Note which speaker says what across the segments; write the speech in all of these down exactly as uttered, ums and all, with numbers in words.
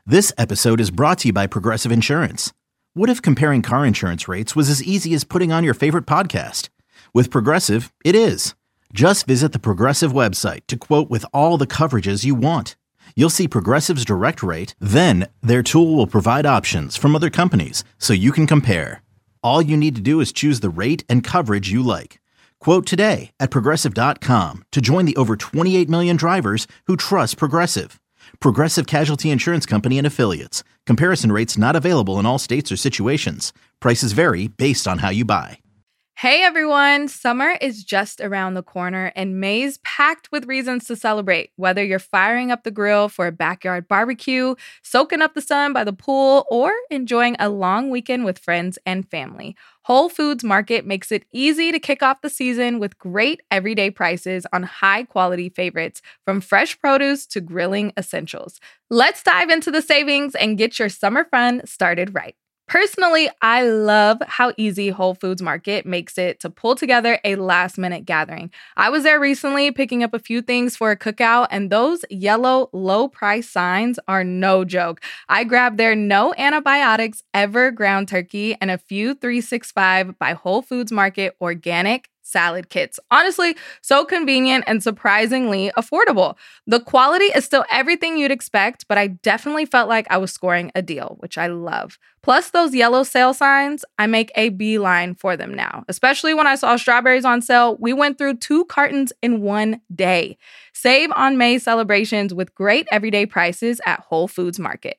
Speaker 1: This episode is brought to you by Progressive Insurance. What if comparing car insurance rates was as easy as putting on your favorite podcast? With Progressive, it is. Just visit the Progressive website to quote with all the coverages you want. You'll see Progressive's direct rate, then their tool will provide options from other companies so you can compare. All you need to do is choose the rate and coverage you like. Quote today at progressive dot com to join the over twenty-eight million drivers who trust Progressive. Progressive Casualty Insurance Company and Affiliates. Comparison rates not available in all states or situations. Prices vary based on how you buy.
Speaker 2: Hey everyone, summer is just around the corner and May's packed with reasons to celebrate. Whether you're firing up the grill for a backyard barbecue, soaking up the sun by the pool, or enjoying a long weekend with friends and family, Whole Foods Market makes it easy to kick off the season with great everyday prices on high-quality favorites, from fresh produce to grilling essentials. Let's dive into the savings and get your summer fun started right. Personally, I love how easy Whole Foods Market makes it to pull together a last-minute gathering. I was there recently picking up a few things for a cookout, and those yellow low-price signs are no joke. I grabbed their no antibiotics ever ground turkey and a few three sixty-five by Whole Foods Market organic salad kits. Honestly, so convenient and surprisingly affordable. The quality is still everything you'd expect, but I definitely felt like I was scoring a deal, which I love. Plus those yellow sale signs, I make a beeline for them now. Especially when I saw strawberries on sale, we went through two cartons in one day. Save on May celebrations with great everyday prices at Whole Foods Market.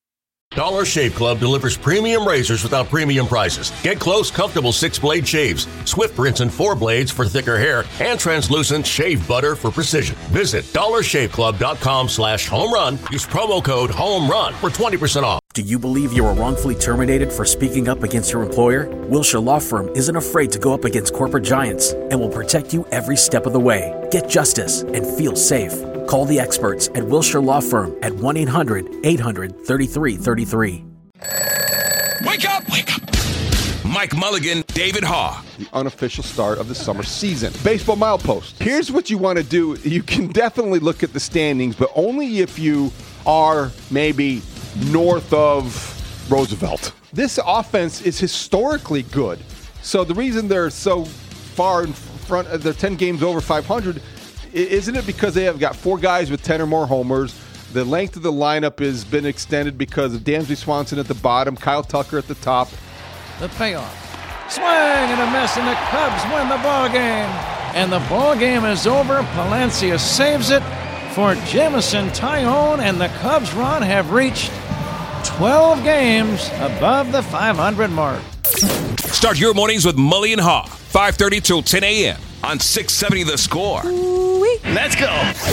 Speaker 3: Dollar Shave Club delivers premium razors without premium prices. Get close, comfortable six-blade shaves, swift rinse and four blades for thicker hair, and translucent shave butter for precision. Visit dollar shave club dot com slash home run. Use promo code HOMERUN for twenty percent off.
Speaker 4: Do you believe you were wrongfully terminated for speaking up against your employer? Wilshire Law Firm isn't afraid to go up against corporate giants and will protect you every step of the way. Get justice and feel safe. Call the experts at Wilshire Law Firm at one eight hundred eight hundred thirty-three thirty-three.
Speaker 3: Wake up! Wake up! Mike Mulligan, David Haugh.
Speaker 5: The unofficial start of the summer season. Baseball Milepost. Here's what you want to do. You can definitely look at the standings, but only if you are maybe north of Roosevelt. This offense is historically good. So the reason they're so far in front, they're ten games over five hundred, isn't it because they have got four guys with ten or more homers? The length of the lineup has been extended because of Dansby Swanson at the bottom, Kyle Tucker at the top.
Speaker 6: The payoff. Swing and a miss, and the Cubs win the ball game. And the ball game is over. Palencia saves it for Jameson Taillon, and the Cubs' run have reached twelve games above the five hundred mark.
Speaker 3: Start your mornings with Mully and Haugh, five thirty till ten a.m. on six seventy The Score.
Speaker 6: Ooh-wee.
Speaker 3: Let's go.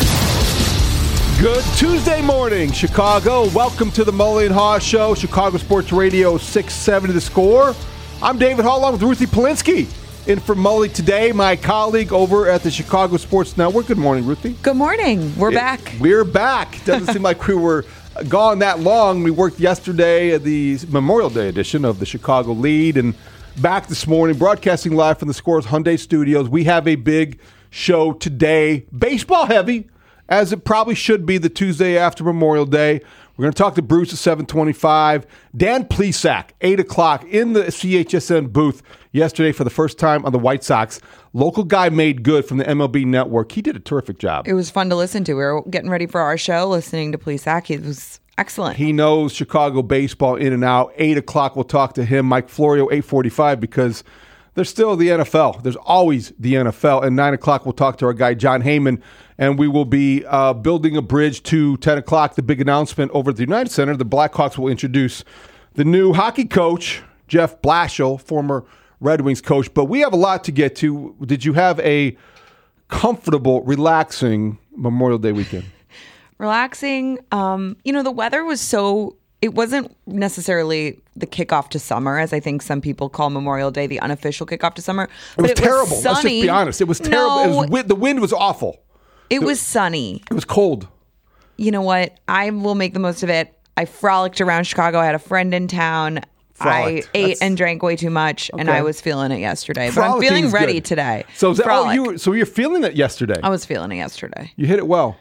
Speaker 5: Good Tuesday morning, Chicago. Welcome to the Mully and Haugh Show, Chicago Sports Radio six seventy The Score. I'm David Haugh along with Ruthie Polinsky. In for Mully today, my colleague over at the Chicago Sports Network. Good morning, Ruthie.
Speaker 7: Good morning. We're
Speaker 5: it,
Speaker 7: back.
Speaker 5: We're back. Doesn't seem like we were gone that long. We worked yesterday at the Memorial Day edition of the Chicago Lead, and back this morning, broadcasting live from the Scores Hyundai Studios. We have a big show today, baseball heavy, as it probably should be the Tuesday after Memorial Day. We're going to talk to Bruce at seven twenty-five. Dan Plesac, eight o'clock, in the C H S N booth yesterday for the first time on the White Sox. Local guy made good from the M L B Network. He did a terrific job.
Speaker 7: It was fun to listen to. We were getting ready for our show, listening to Plesac. It was excellent.
Speaker 5: He knows Chicago baseball in and out. eight o'clock, we'll talk to him. Mike Florio, eight forty-five, because there's still the N F L. There's always the N F L. And nine o'clock, we'll talk to our guy, John Heyman, and we will be uh, building a bridge to ten o'clock, the big announcement over at the United Center. The Blackhawks will introduce the new hockey coach, Jeff Blashill, former Red Wings coach. But we have a lot to get to. Did you have a comfortable, relaxing Memorial Day weekend?
Speaker 7: Relaxing. Um, you know, the weather was so... It wasn't necessarily the kickoff to summer, as I think some people call Memorial Day the unofficial kickoff to summer.
Speaker 5: It was
Speaker 7: but it
Speaker 5: terrible.
Speaker 7: Was sunny.
Speaker 5: Let's just be honest. It was terrible.
Speaker 7: No,
Speaker 5: it was wind, the wind was awful.
Speaker 7: It was sunny.
Speaker 5: It was cold.
Speaker 7: You know what? I will make the most of it. I frolicked around Chicago. I had a friend in town.
Speaker 5: Frolicked.
Speaker 7: I ate
Speaker 5: That's...
Speaker 7: and drank way too much, okay. and I was feeling it yesterday. But I'm feeling ready
Speaker 5: good.
Speaker 7: today.
Speaker 5: So, is that, oh, you were, so you're feeling it yesterday?
Speaker 7: I was feeling it yesterday.
Speaker 5: You hit it well.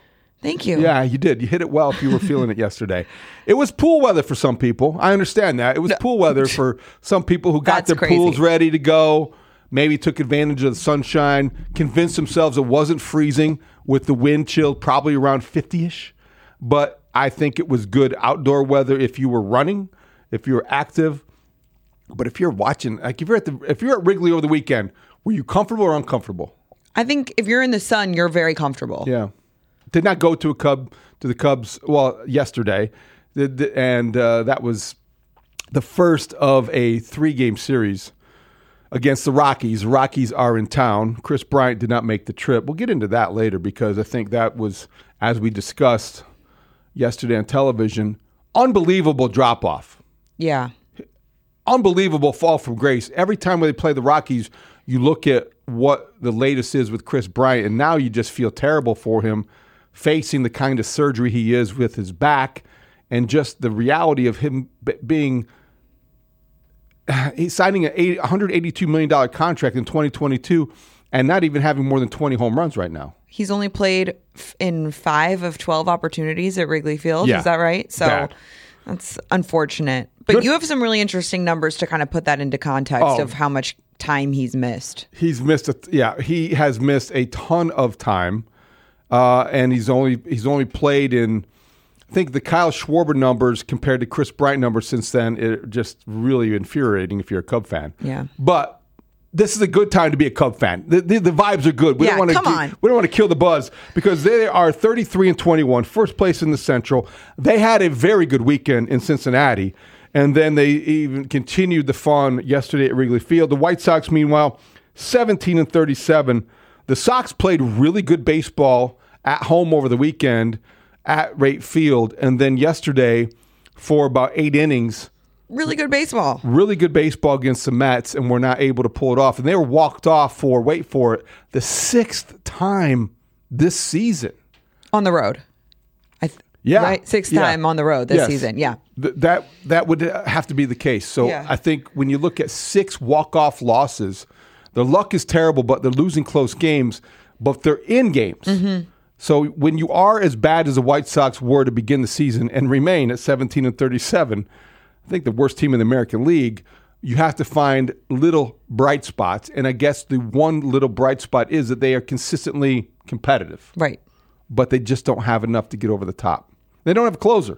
Speaker 7: Thank you.
Speaker 5: Yeah, you did. You hit it well if you were feeling it yesterday. It was pool weather for some people. I understand that. It was no. pool weather for some people who got
Speaker 7: That's
Speaker 5: their
Speaker 7: crazy.
Speaker 5: pools ready to go, maybe took advantage of the sunshine, convinced themselves it wasn't freezing with the wind chill probably around fifty-ish. But I think it was good outdoor weather if you were running, if you were active. But if you're watching, like if you're at the if you're at Wrigley over the weekend, were you comfortable or uncomfortable?
Speaker 7: I think if you're in the sun, you're very comfortable.
Speaker 5: Yeah. Did not go to a Cub to the Cubs well yesterday, and uh, that was the first of a three-game series against the Rockies. The Rockies are in town. Chris Bryant did not make the trip. We'll get into that later because I think that was, as we discussed yesterday on television, unbelievable drop-off.
Speaker 7: Yeah.
Speaker 5: Unbelievable fall from grace. Every time when they play the Rockies, you look at what the latest is with Chris Bryant, and now you just feel terrible for him facing the kind of surgery he is with his back and just the reality of him b- being he's signing a one hundred eighty-two million dollars contract in twenty twenty-two and not even having more than twenty home runs right now.
Speaker 7: He's only played f- in five of twelve opportunities at Wrigley Field.
Speaker 5: Yeah.
Speaker 7: Is that right? So
Speaker 5: Bad.
Speaker 7: That's unfortunate. But
Speaker 5: Good.
Speaker 7: You have some really interesting numbers to kind of put that into context
Speaker 5: Oh.
Speaker 7: of how much time he's missed.
Speaker 5: He's missed a yeah, he has missed a ton of time. Uh, and he's only he's only played in, I think the Kyle Schwarber numbers compared to Chris Bryant numbers since then are just really infuriating if you're a Cub fan.
Speaker 7: Yeah.
Speaker 5: But this is a good time to be a Cub fan. The, the, the vibes are good. We
Speaker 7: Yeah,
Speaker 5: don't want
Speaker 7: come
Speaker 5: to
Speaker 7: on.
Speaker 5: we don't want to kill the buzz because they are thirty-three and twenty-one, first place in the Central. They had a very good weekend in Cincinnati, and then they even continued the fun yesterday at Wrigley Field. The White Sox, meanwhile, seventeen and thirty-seven. The Sox played really good baseball at home over the weekend at Wright Field, and then yesterday for about eight innings,
Speaker 7: Really good baseball.
Speaker 5: really good baseball against the Mets, and were not able to pull it off. And they were walked off for, wait for it, the sixth time this season.
Speaker 7: On the road. I th-
Speaker 5: Yeah.
Speaker 7: Right? Sixth
Speaker 5: Yeah.
Speaker 7: time on the road this
Speaker 5: Yes.
Speaker 7: season. Yeah.
Speaker 5: Th- that that would have to be the case. So
Speaker 7: Yeah.
Speaker 5: I think when you look at six walk-off losses, their luck is terrible, but they're losing close games, but they're in games.
Speaker 7: Mm-hmm.
Speaker 5: So when you are as bad as the White Sox were to begin the season and remain at seventeen and thirty-seven, I think the worst team in the American League, you have to find little bright spots. And I guess the one little bright spot is that they are consistently competitive.
Speaker 7: Right.
Speaker 5: But they just don't have enough to get over the top. They don't have a closer.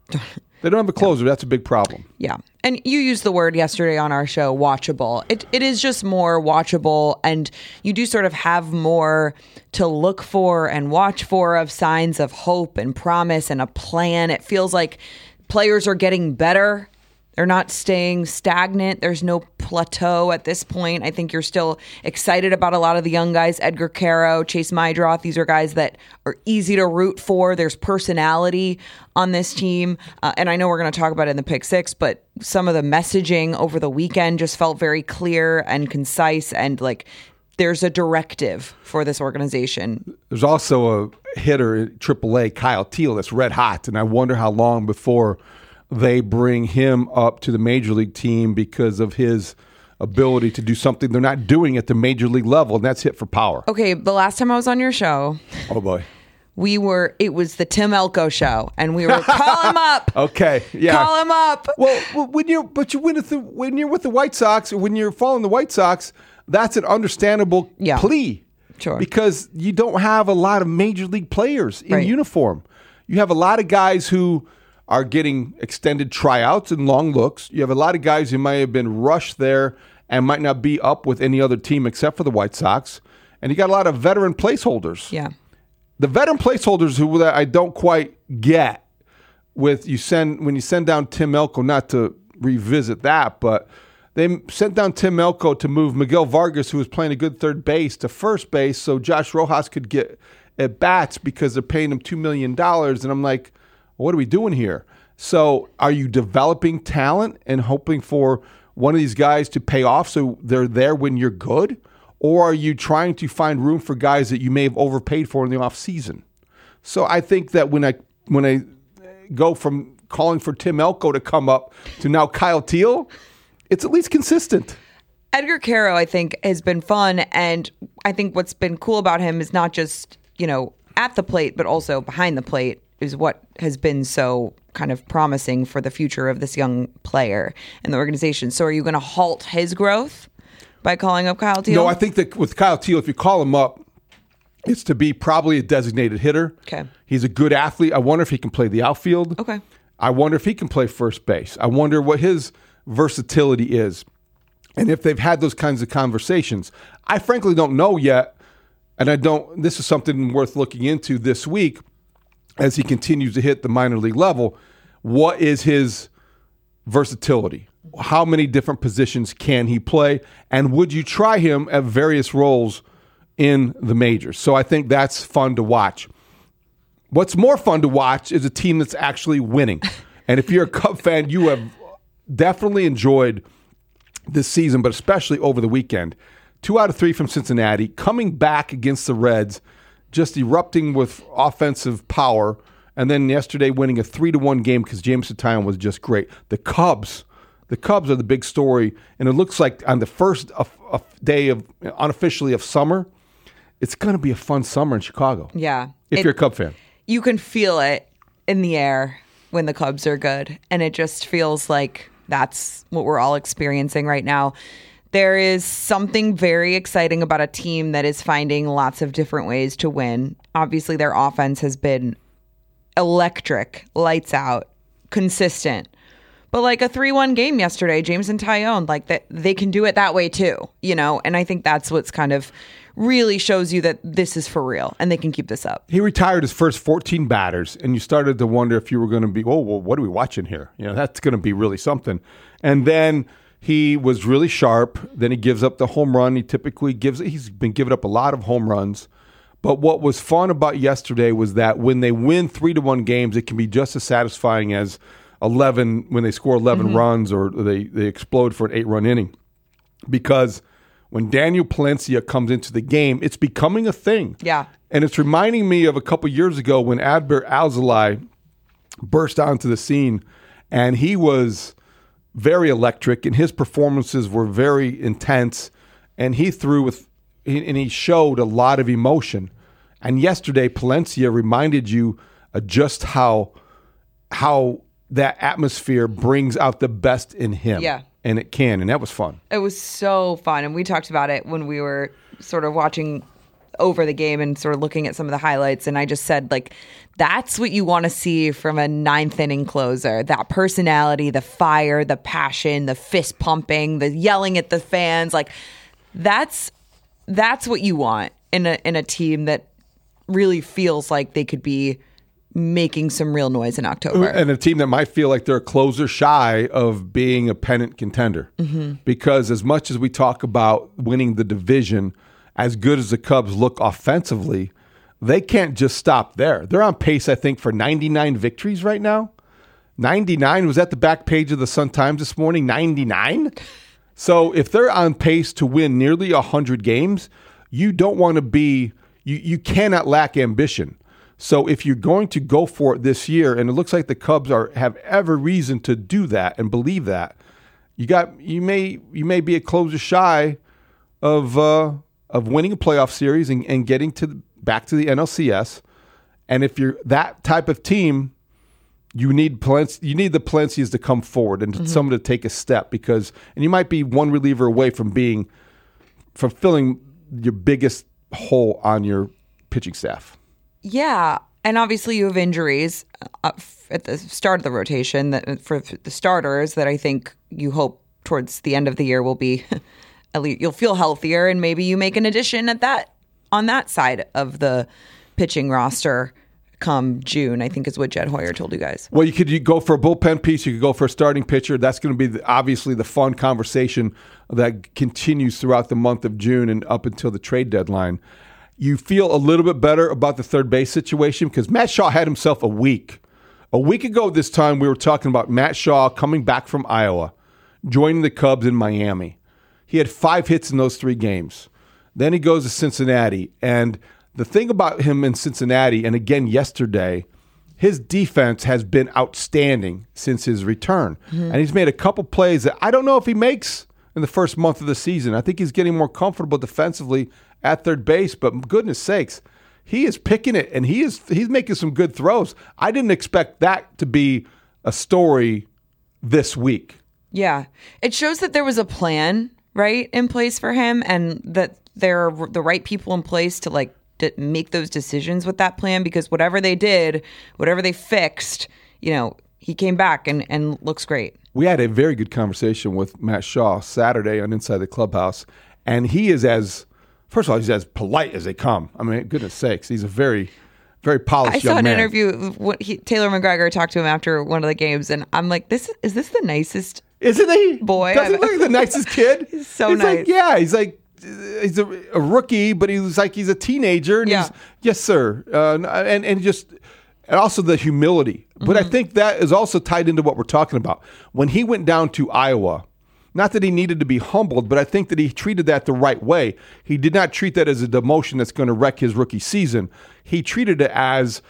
Speaker 5: They don't have a closer. That's a big problem.
Speaker 7: Yeah. And you used the word yesterday on our show, watchable. It It is just more watchable, and you do sort of have more to look for and watch for of signs of hope and promise and a plan. It feels like players are getting better. They're not staying stagnant. There's no plateau at this point. I think you're still excited about a lot of the young guys. Edgar Caro, Chase Mydroth. These are guys that are easy to root for. There's personality on this team. Uh, and I know we're going to talk about it in the Pick Six, but some of the messaging over the weekend just felt very clear and concise, and like there's a directive for this organization.
Speaker 5: There's also a hitter in triple A, Kyle Teel, that's red hot. And I wonder how long before they bring him up to the major league team because of his ability to do something they're not doing at the major league level, and that's hit for power.
Speaker 7: Okay, the last time I was on your show,
Speaker 5: Oh, boy.
Speaker 7: we were, it was the Tim Elko show, and we were, call him up.
Speaker 5: Okay, yeah.
Speaker 7: Call him up.
Speaker 5: Well, well, when you're but you win with the, when you're with the White Sox, or when you're following the White Sox, that's an understandable
Speaker 7: Yeah.
Speaker 5: plea.
Speaker 7: Sure.
Speaker 5: Because you don't have a lot of major league players in
Speaker 7: Right.
Speaker 5: uniform. You have a lot of guys who are getting extended tryouts and long looks. You have a lot of guys who might have been rushed there and might not be up with any other team except for the White Sox. And you got a lot of veteran placeholders.
Speaker 7: Yeah.
Speaker 5: The veteran placeholders who I don't quite get with you send when you send down Tim Elko, not to revisit that, but they sent down Tim Elko to move Miguel Vargas, who was playing a good third base, to first base so Josh Rojas could get at bats because they're paying him two million dollars. And I'm like, what are we doing here? So are you developing talent and hoping for one of these guys to pay off so they're there when you're good? Or are you trying to find room for guys that you may have overpaid for in the offseason? So I think that when I when I go from calling for Tim Elko to come up to now Kyle Teel, it's at least consistent.
Speaker 7: Edgar Caro, I think, has been fun. And I think what's been cool about him is not just, you know, at the plate, but also behind the plate is what has been so kind of promising for the future of this young player in the organization. So are you going to halt his growth by calling up Kyle Teel?
Speaker 5: No, I think that with Kyle Teel, if you call him up, it's to be probably a designated hitter.
Speaker 7: Okay.
Speaker 5: He's a good athlete. I wonder if he can play the outfield.
Speaker 7: Okay.
Speaker 5: I wonder if he can play first base. I wonder what his versatility is. And if they've had those kinds of conversations. I frankly don't know yet. And I don't, this is something worth looking into this week as he continues to hit the minor league level. What is his versatility? How many different positions can he play? And would you try him at various roles in the majors? So I think that's fun to watch. What's more fun to watch is a team that's actually winning. And if you're a Cub fan, you have definitely enjoyed this season, but especially over the weekend. Two out of three from Cincinnati, coming back against the Reds, just erupting with offensive power, and then yesterday winning a three to one game because Jameson Taillon was just great. The Cubs, the Cubs are the big story, and it looks like on the first of, of day of unofficially of summer, it's going to be a fun summer in Chicago.
Speaker 7: Yeah.
Speaker 5: If
Speaker 7: it,
Speaker 5: you're a Cub fan.
Speaker 7: You can feel it in the air when the Cubs are good, and it just feels like that's what we're all experiencing right now. There is something very exciting about a team that is finding lots of different ways to win. Obviously, their offense has been electric, lights out, consistent. But like a three one game yesterday, Jameson Taillon, like that, they can do it that way too, you know? And I think that's what's kind of really shows you that this is for real and they can keep this up.
Speaker 5: He retired his first fourteen batters, and you started to wonder if you were going to be, oh, well, what are we watching here? You know, that's going to be really something. And then he was really sharp. Then he gives up the home run. He typically gives, he's been giving up a lot of home runs. But what was fun about yesterday was that when they win three to one games, it can be just as satisfying as eleven when they score eleven mm-hmm. runs or they, they explode for an eight run inning. Because when Daniel Palencia comes into the game, it's becoming a thing.
Speaker 7: Yeah.
Speaker 5: And it's reminding me of a couple years ago when Adbert Alzolay burst onto the scene, and he was very electric, and his performances were very intense, and he threw with, and he showed a lot of emotion. And yesterday, Palencia reminded you uh, just how how that atmosphere brings out the best in him.
Speaker 7: Yeah.
Speaker 5: And it can, and that was fun.
Speaker 7: It was so fun, and we talked about it when we were sort of watching over the game and sort of looking at some of the highlights, and I just said, like, that's what you want to see from a ninth inning closer. That personality, the fire, the passion, the fist pumping, the yelling at the fans. Like, that's that's what you want in a in a team that really feels like they could be making some real noise in October.
Speaker 5: And a team that might feel like they're a closer shy of being a pennant contender. Mm-hmm. Because as much as we talk about winning the division, as good as the Cubs look offensively, they can't just stop there. They're on pace, I think, for ninety-nine victories right now. ninety-nine was at the back page of the Sun-Times this morning, ninety-nine. So if they're on pace to win nearly one hundred games, you don't want to be, you, you cannot lack ambition. So if you're going to go for it this year, and it looks like the Cubs are have every reason to do that and believe that, you got you may you may be a closer shy of uh, of winning a playoff series and, and getting to the, back to the N L C S. And if you're that type of team, you need Palencia, you need the Palencias to come forward and mm-hmm. someone to take a step, because and you might be one reliever away from being from filling your biggest hole on your pitching staff.
Speaker 7: Yeah, and obviously you have injuries uh, at the start of the rotation that for the starters that I think you hope towards the end of the year will be at least you'll feel healthier, and maybe you make an addition at that on that side of the pitching roster come June, I think is what Jed Hoyer told you guys.
Speaker 5: Well, you could you go for a bullpen piece. You could go for a starting pitcher. That's going to be the, obviously the fun conversation that continues throughout the month of June and up until the trade deadline. You feel a little bit better about the third base situation because Matt Shaw had himself a week. A week ago this time, we were talking about Matt Shaw coming back from Iowa, joining the Cubs in Miami. He had five hits in those three games. Then he goes to Cincinnati. And the thing about him in Cincinnati, and again yesterday, his defense has been outstanding since his return. Mm-hmm. And he's made a couple plays that I don't know if he makes in the first month of the season. I think he's getting more comfortable defensively at third base, but goodness sakes, he is picking it, and he is he's making some good throws. I didn't expect that to be a story this week.
Speaker 7: Yeah. It shows that there was a plan, right, in place for him, and that there are the right people in place to like to make those decisions with that plan, because whatever they did, whatever they fixed, you know, he came back and, and looks great.
Speaker 5: We had a very good conversation with Matt Shaw Saturday on Inside the Clubhouse, and he is as, first of all, he's as polite as they come. I mean, goodness sakes, he's a very, very polished
Speaker 7: I saw
Speaker 5: young
Speaker 7: an
Speaker 5: man.
Speaker 7: interview. What he, Taylor McGregor talked to him after one of the games, and I'm like, "This is this the nicest
Speaker 5: Isn't he?
Speaker 7: boy?
Speaker 5: Doesn't he
Speaker 7: I've-
Speaker 5: look like the nicest kid?
Speaker 7: He's so
Speaker 5: he's
Speaker 7: nice.
Speaker 5: Like, yeah, he's like, he's a, a rookie, but he's like, he's a teenager. And
Speaker 7: Yeah.
Speaker 5: he's, yes, sir. Uh, and, and just, and also the humility. But
Speaker 7: Mm-hmm.
Speaker 5: I think that is also tied into what we're talking about. When he went down to Iowa, not that he needed to be humbled, but I think that he treated that the right way. He did not treat that as a demotion that's going to wreck his rookie season. He treated it as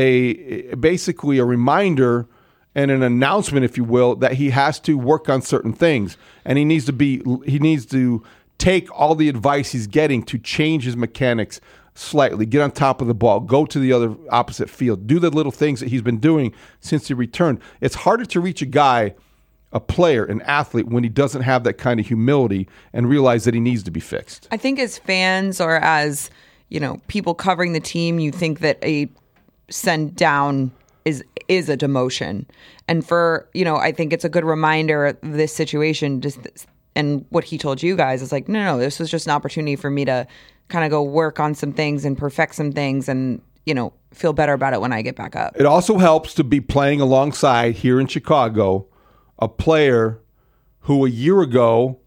Speaker 5: a basically a reminder and an announcement, if you will, that he has to work on certain things, and he needs to be he needs to take all the advice he's getting to change his mechanics slightly, get on top of the ball, go to the other opposite field, do the little things that he's been doing since he returned. It's harder to reach a guy, a player, an athlete, when he doesn't have that kind of humility and realize that he needs to be fixed.
Speaker 7: I think as fans or as, you know, people covering the team, you think that a send down is is a demotion. And for, you know, I think it's a good reminder of this situation, just and what he told you guys is like, no, no, this was just an opportunity for me to kind of go work on some things and perfect some things and, you know, feel better about it when I get back up.
Speaker 5: It also helps to be playing alongside here in Chicago a player who a year ago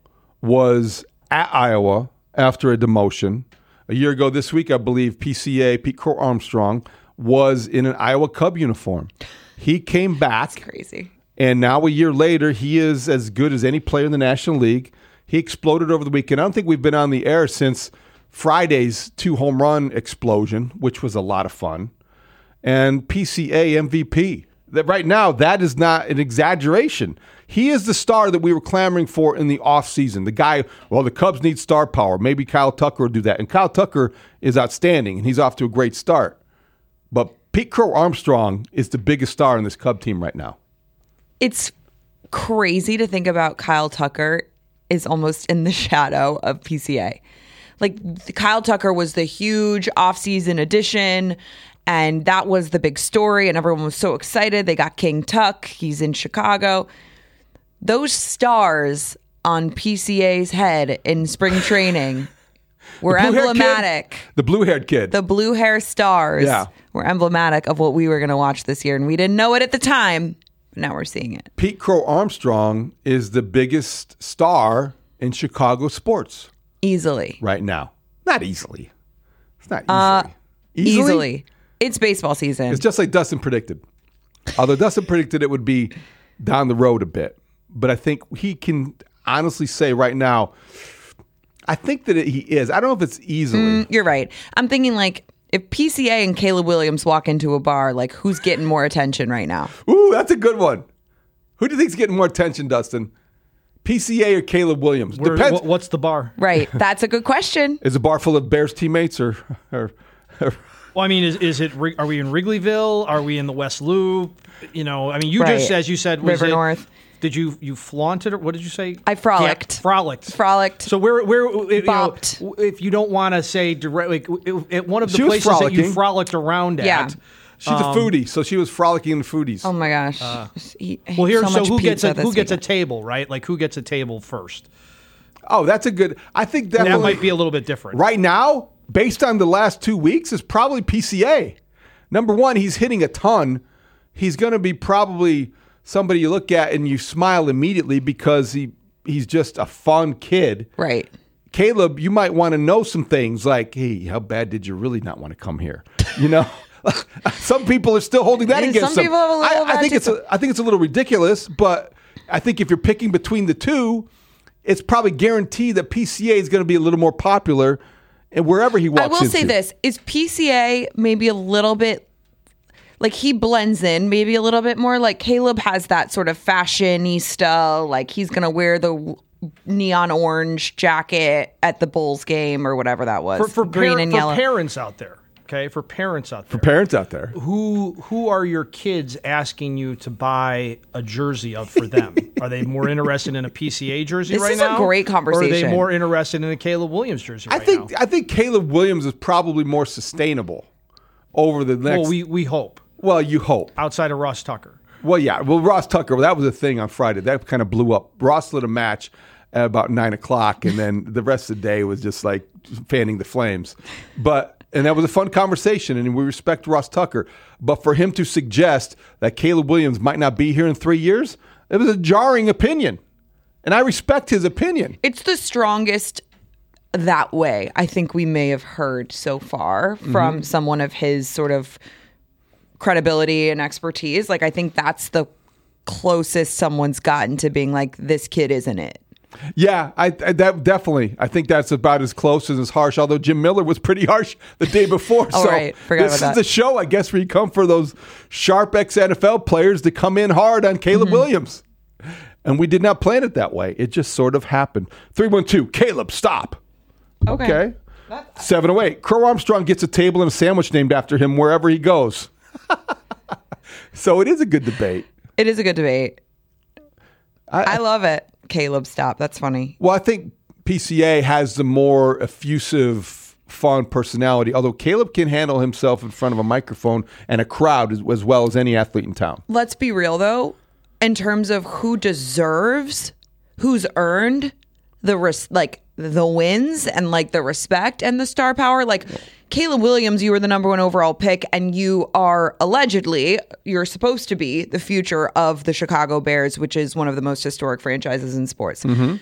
Speaker 5: was at Iowa after a demotion. A year ago this week, I believe P C A, Pete Crow Armstrong, was in an Iowa Cub uniform. He came back.
Speaker 7: That's crazy.
Speaker 5: And now a year later, he is as good as any player in the National League. He exploded over the weekend. I don't think we've been on the air since Friday's two home run explosion, which was a lot of fun. And P C A M V P. That right now, that is not an exaggeration. He is the star that we were clamoring for in the offseason. The guy, well, the Cubs need star power. Maybe Kyle Tucker will do that. And Kyle Tucker is outstanding, and he's off to a great start. But Pete Crow Armstrong is the biggest star in this Cub team right now.
Speaker 7: It's crazy to think about Kyle Tucker is almost in the shadow of P C A. Like, Kyle Tucker was the huge offseason addition, and that was the big story, and everyone was so excited. They got King Tuck. He's in Chicago. Those stars on P C A's head in spring training were
Speaker 5: The blue-haired
Speaker 7: emblematic.
Speaker 5: kid? The blue-haired kid.
Speaker 7: The blue hair stars
Speaker 5: Yeah.
Speaker 7: were emblematic of what we were going to watch this year, and we didn't know it at the time. But now we're seeing it.
Speaker 5: Pete Crow Armstrong is the biggest star in Chicago sports
Speaker 7: Easily.
Speaker 5: right now. Not easily. It's not easily.
Speaker 7: Uh,
Speaker 5: easily?
Speaker 7: Easily. It's baseball season.
Speaker 5: It's just like Dustin predicted. Although Dustin predicted it would be down the road a bit. But I think he can honestly say right now, I think that he is. I don't know if it's easily.
Speaker 7: Mm, you're right. I'm thinking like if P C A and Caleb Williams walk into a bar, like who's getting more attention right now?
Speaker 5: Ooh, that's a good one. Who do you think's getting more attention, Dustin? P C A or Caleb Williams?
Speaker 8: Where,
Speaker 5: Depends.
Speaker 8: wh- what's the bar?
Speaker 7: Right. That's a good question.
Speaker 5: Is a bar full of Bears teammates or, or, or
Speaker 8: Well, I mean, is is it? Rig- Are we in Wrigleyville? Are we in the West Loop? You know, I mean, you
Speaker 7: Right.
Speaker 8: just, as you said, was
Speaker 7: River
Speaker 8: it,
Speaker 7: North.
Speaker 8: Did you you flaunted or what did you say?
Speaker 7: I frolicked.
Speaker 8: Yeah, frolicked.
Speaker 7: Frolicked.
Speaker 8: So where where you
Speaker 7: Bopped.
Speaker 8: know, if you don't want to say directly, at one of the
Speaker 5: She was
Speaker 8: places that you
Speaker 5: frolicking.
Speaker 8: frolicked around at.
Speaker 7: Yeah.
Speaker 5: she's a foodie, so she was frolicking in the foodies.
Speaker 7: Oh my gosh. Just eat-
Speaker 8: Well, here,
Speaker 7: so,
Speaker 8: so,
Speaker 7: much
Speaker 8: who gets a
Speaker 7: pizza
Speaker 8: who
Speaker 7: this
Speaker 8: gets a
Speaker 7: weekend.
Speaker 8: table, right? Like who gets a table first?
Speaker 5: Oh, that's a good. I think that,
Speaker 8: That
Speaker 5: will-
Speaker 8: might be a little bit different.
Speaker 5: right now, based on the last two weeks, is probably P C A. Number one, he's hitting a ton. He's going to be probably somebody you look at and you smile immediately because he he's just a fun kid.
Speaker 7: Right.
Speaker 5: Caleb, you might want to know some things like, hey, how bad did you really not want to come here? You know, some people are still holding that
Speaker 7: Yeah,
Speaker 5: against
Speaker 7: some
Speaker 5: them.
Speaker 7: people have a little
Speaker 5: I, I
Speaker 7: bad
Speaker 5: think it's a, I think it's a little ridiculous, but I think if you're picking between the two, it's probably guaranteed that P C A is going to be a little more popular, and wherever he walks
Speaker 7: I will
Speaker 5: into.
Speaker 7: say this. Is P C A maybe a little bit like he blends in maybe a little bit more? Like Caleb has that sort of fashionista, like he's going to wear the neon orange jacket at the Bulls game or whatever that was.
Speaker 8: For for,
Speaker 7: green
Speaker 8: par-
Speaker 7: and
Speaker 8: for
Speaker 7: yellow.
Speaker 8: parents out there, okay, for parents out there.
Speaker 5: For parents out there.
Speaker 8: Who who are your kids asking you to buy a jersey of for them? Are they more interested in a P C A jersey
Speaker 7: This
Speaker 8: right
Speaker 7: is a
Speaker 8: now?
Speaker 7: great
Speaker 8: Or are they
Speaker 7: conversation.
Speaker 8: more interested in a Caleb Williams jersey
Speaker 5: I
Speaker 8: right
Speaker 5: think
Speaker 8: now?
Speaker 5: I think Caleb Williams is probably more sustainable over the next.
Speaker 8: Well, we, we hope.
Speaker 5: well, you hope.
Speaker 8: Outside of Ross Tucker.
Speaker 5: Well, yeah. Well, Ross Tucker, that was a thing on Friday. That kind of blew up. Ross lit a match at about nine o'clock, and then the rest of the day was just like fanning the flames. But and that was a fun conversation, and we respect Ross Tucker. But for him to suggest that Caleb Williams might not be here in three years, it was a jarring opinion, and I respect his opinion.
Speaker 7: It's the strongest that way I think we may have heard so far from
Speaker 5: Mm-hmm.
Speaker 7: someone of his sort of credibility and expertise. Like, I think that's the closest someone's gotten to being like, this kid isn't it.
Speaker 5: Yeah, I, I that definitely. I think that's about as close and as harsh. Although Jim Miller was pretty harsh the day before.
Speaker 7: Oh,
Speaker 5: so
Speaker 7: right. Forgot
Speaker 5: this
Speaker 7: about
Speaker 5: is
Speaker 7: that.
Speaker 5: the show, I guess, where you come for those sharp ex N F L players to come in hard on Caleb
Speaker 7: Mm-hmm.
Speaker 5: Williams. And we did not plan it that way. It just sort of happened. three one two, Caleb, stop.
Speaker 7: Okay.
Speaker 5: Okay. seven oh eight, Crow Armstrong gets a table and a sandwich named after him wherever he goes. So it is a good debate.
Speaker 7: It is a good debate.
Speaker 5: I,
Speaker 7: I love it. Caleb, stop. That's funny.
Speaker 5: Well, I think P C A has the more effusive, fun personality, although Caleb can handle himself in front of a microphone and a crowd as, as well as any athlete in town.
Speaker 7: Let's be real, though, in terms of who deserves, who's earned the res- like the wins and like the respect and the star power. Like Caleb Williams, you were the number one overall pick, and you are allegedly, you're supposed to be the future of the Chicago Bears, which is one of the most historic franchises in sports.
Speaker 5: Mm-hmm.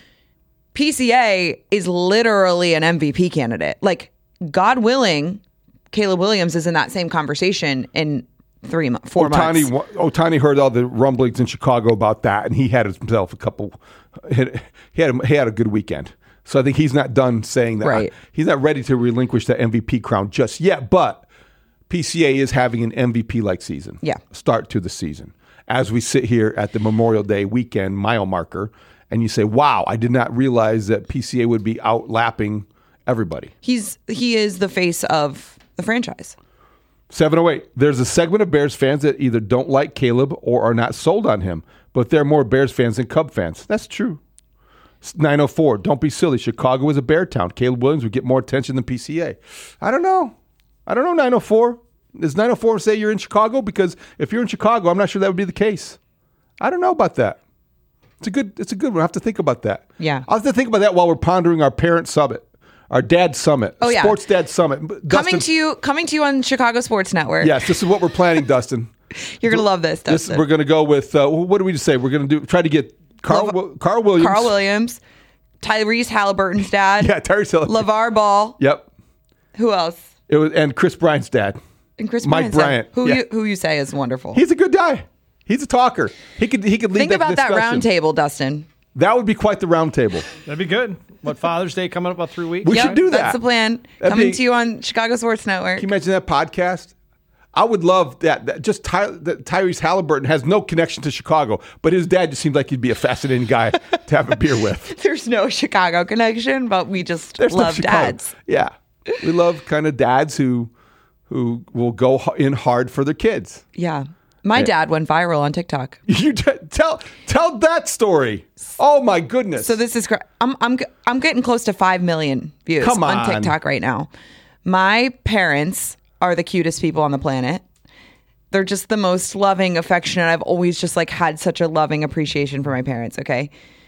Speaker 7: P C A is literally an M V P candidate. Like, God willing, Caleb Williams is in that same conversation in three, mo- four
Speaker 5: Otani,
Speaker 7: months.
Speaker 5: Otani heard all the rumblings in Chicago about that, and he had himself a couple. He had, he had, a, he had a good weekend. So I think he's not done saying that.
Speaker 7: Right.
Speaker 5: He's not ready to relinquish that M V P crown just yet, but P C A is having an M V P-like season.
Speaker 7: Yeah.
Speaker 5: Start to the season. As we sit here at the Memorial Day weekend mile marker, and you say, wow, I did not realize that P C A would be outlapping everybody.
Speaker 7: He's he is the face of the franchise.
Speaker 5: seven oh eight, there's a segment of Bears fans that either don't like Caleb or are not sold on him, but they're more Bears fans than Cub fans. That's true. nine oh four, don't be silly. Chicago is a Bear town. Caleb Williams would get more attention than P C A. I don't know. I don't know, nine oh four. Does nine oh four say you're in Chicago? Because if you're in Chicago, I'm not sure that would be the case. I don't know about that. It's a good, it's a good one. I have to think about that.
Speaker 7: Yeah.
Speaker 5: I'll have to think about that while we're pondering our parent summit, our dad summit,
Speaker 7: Oh, yeah.
Speaker 5: sports dad summit.
Speaker 7: Coming
Speaker 5: Dustin-
Speaker 7: to you coming to you on Chicago Sports Network.
Speaker 5: Yes, this is what we're planning, Dustin.
Speaker 7: You're going to love this,
Speaker 5: This
Speaker 7: Dustin.
Speaker 5: we're going to go with uh, what do we just say? We're going to do try to get Carl
Speaker 7: Lev-
Speaker 5: Wi- Carl Williams.
Speaker 7: Carl Williams, Tyrese Halliburton's dad,
Speaker 5: Yeah, Terry Hill.
Speaker 7: LeVar Ball.
Speaker 5: Yep.
Speaker 7: Who else?
Speaker 5: It was and Chris Bryant's dad.
Speaker 7: And Chris
Speaker 5: Mike
Speaker 7: Bryant's dad,
Speaker 5: Bryant.
Speaker 7: Who
Speaker 5: Yeah.
Speaker 7: you who you say is wonderful.
Speaker 5: He's a good guy. He's a talker. He could he could lead
Speaker 7: Think
Speaker 5: that
Speaker 7: about that
Speaker 5: discussion.
Speaker 7: round table, Dustin.
Speaker 5: That would be quite the round table.
Speaker 8: That'd be good. What, Father's Day coming up about three weeks?
Speaker 5: We
Speaker 7: Yep,
Speaker 5: should do that.
Speaker 7: That's the plan.
Speaker 5: That'd
Speaker 7: Coming
Speaker 5: be-
Speaker 7: to you on Chicago Sports Network.
Speaker 5: Can you imagine that podcast? I would love that. that just Ty, that Tyrese Halliburton has no connection to Chicago, but his dad just seems like he'd be a fascinating guy to have a beer with.
Speaker 7: There's no Chicago connection, but we just
Speaker 5: There's no
Speaker 7: love
Speaker 5: Chicago.
Speaker 7: dads.
Speaker 5: Yeah, we love kind of dads who who will go h- in hard for their kids.
Speaker 7: Yeah. My dad went viral on TikTok.
Speaker 5: You t- tell tell that story. Oh my goodness!
Speaker 7: So this is cra- I'm I'm g- I'm getting close to five million views
Speaker 5: Come
Speaker 7: on
Speaker 5: on.
Speaker 7: TikTok right now. My parents are the cutest people on the planet. They're just the most loving, affectionate. I've always just like had such a loving appreciation for my parents, okay?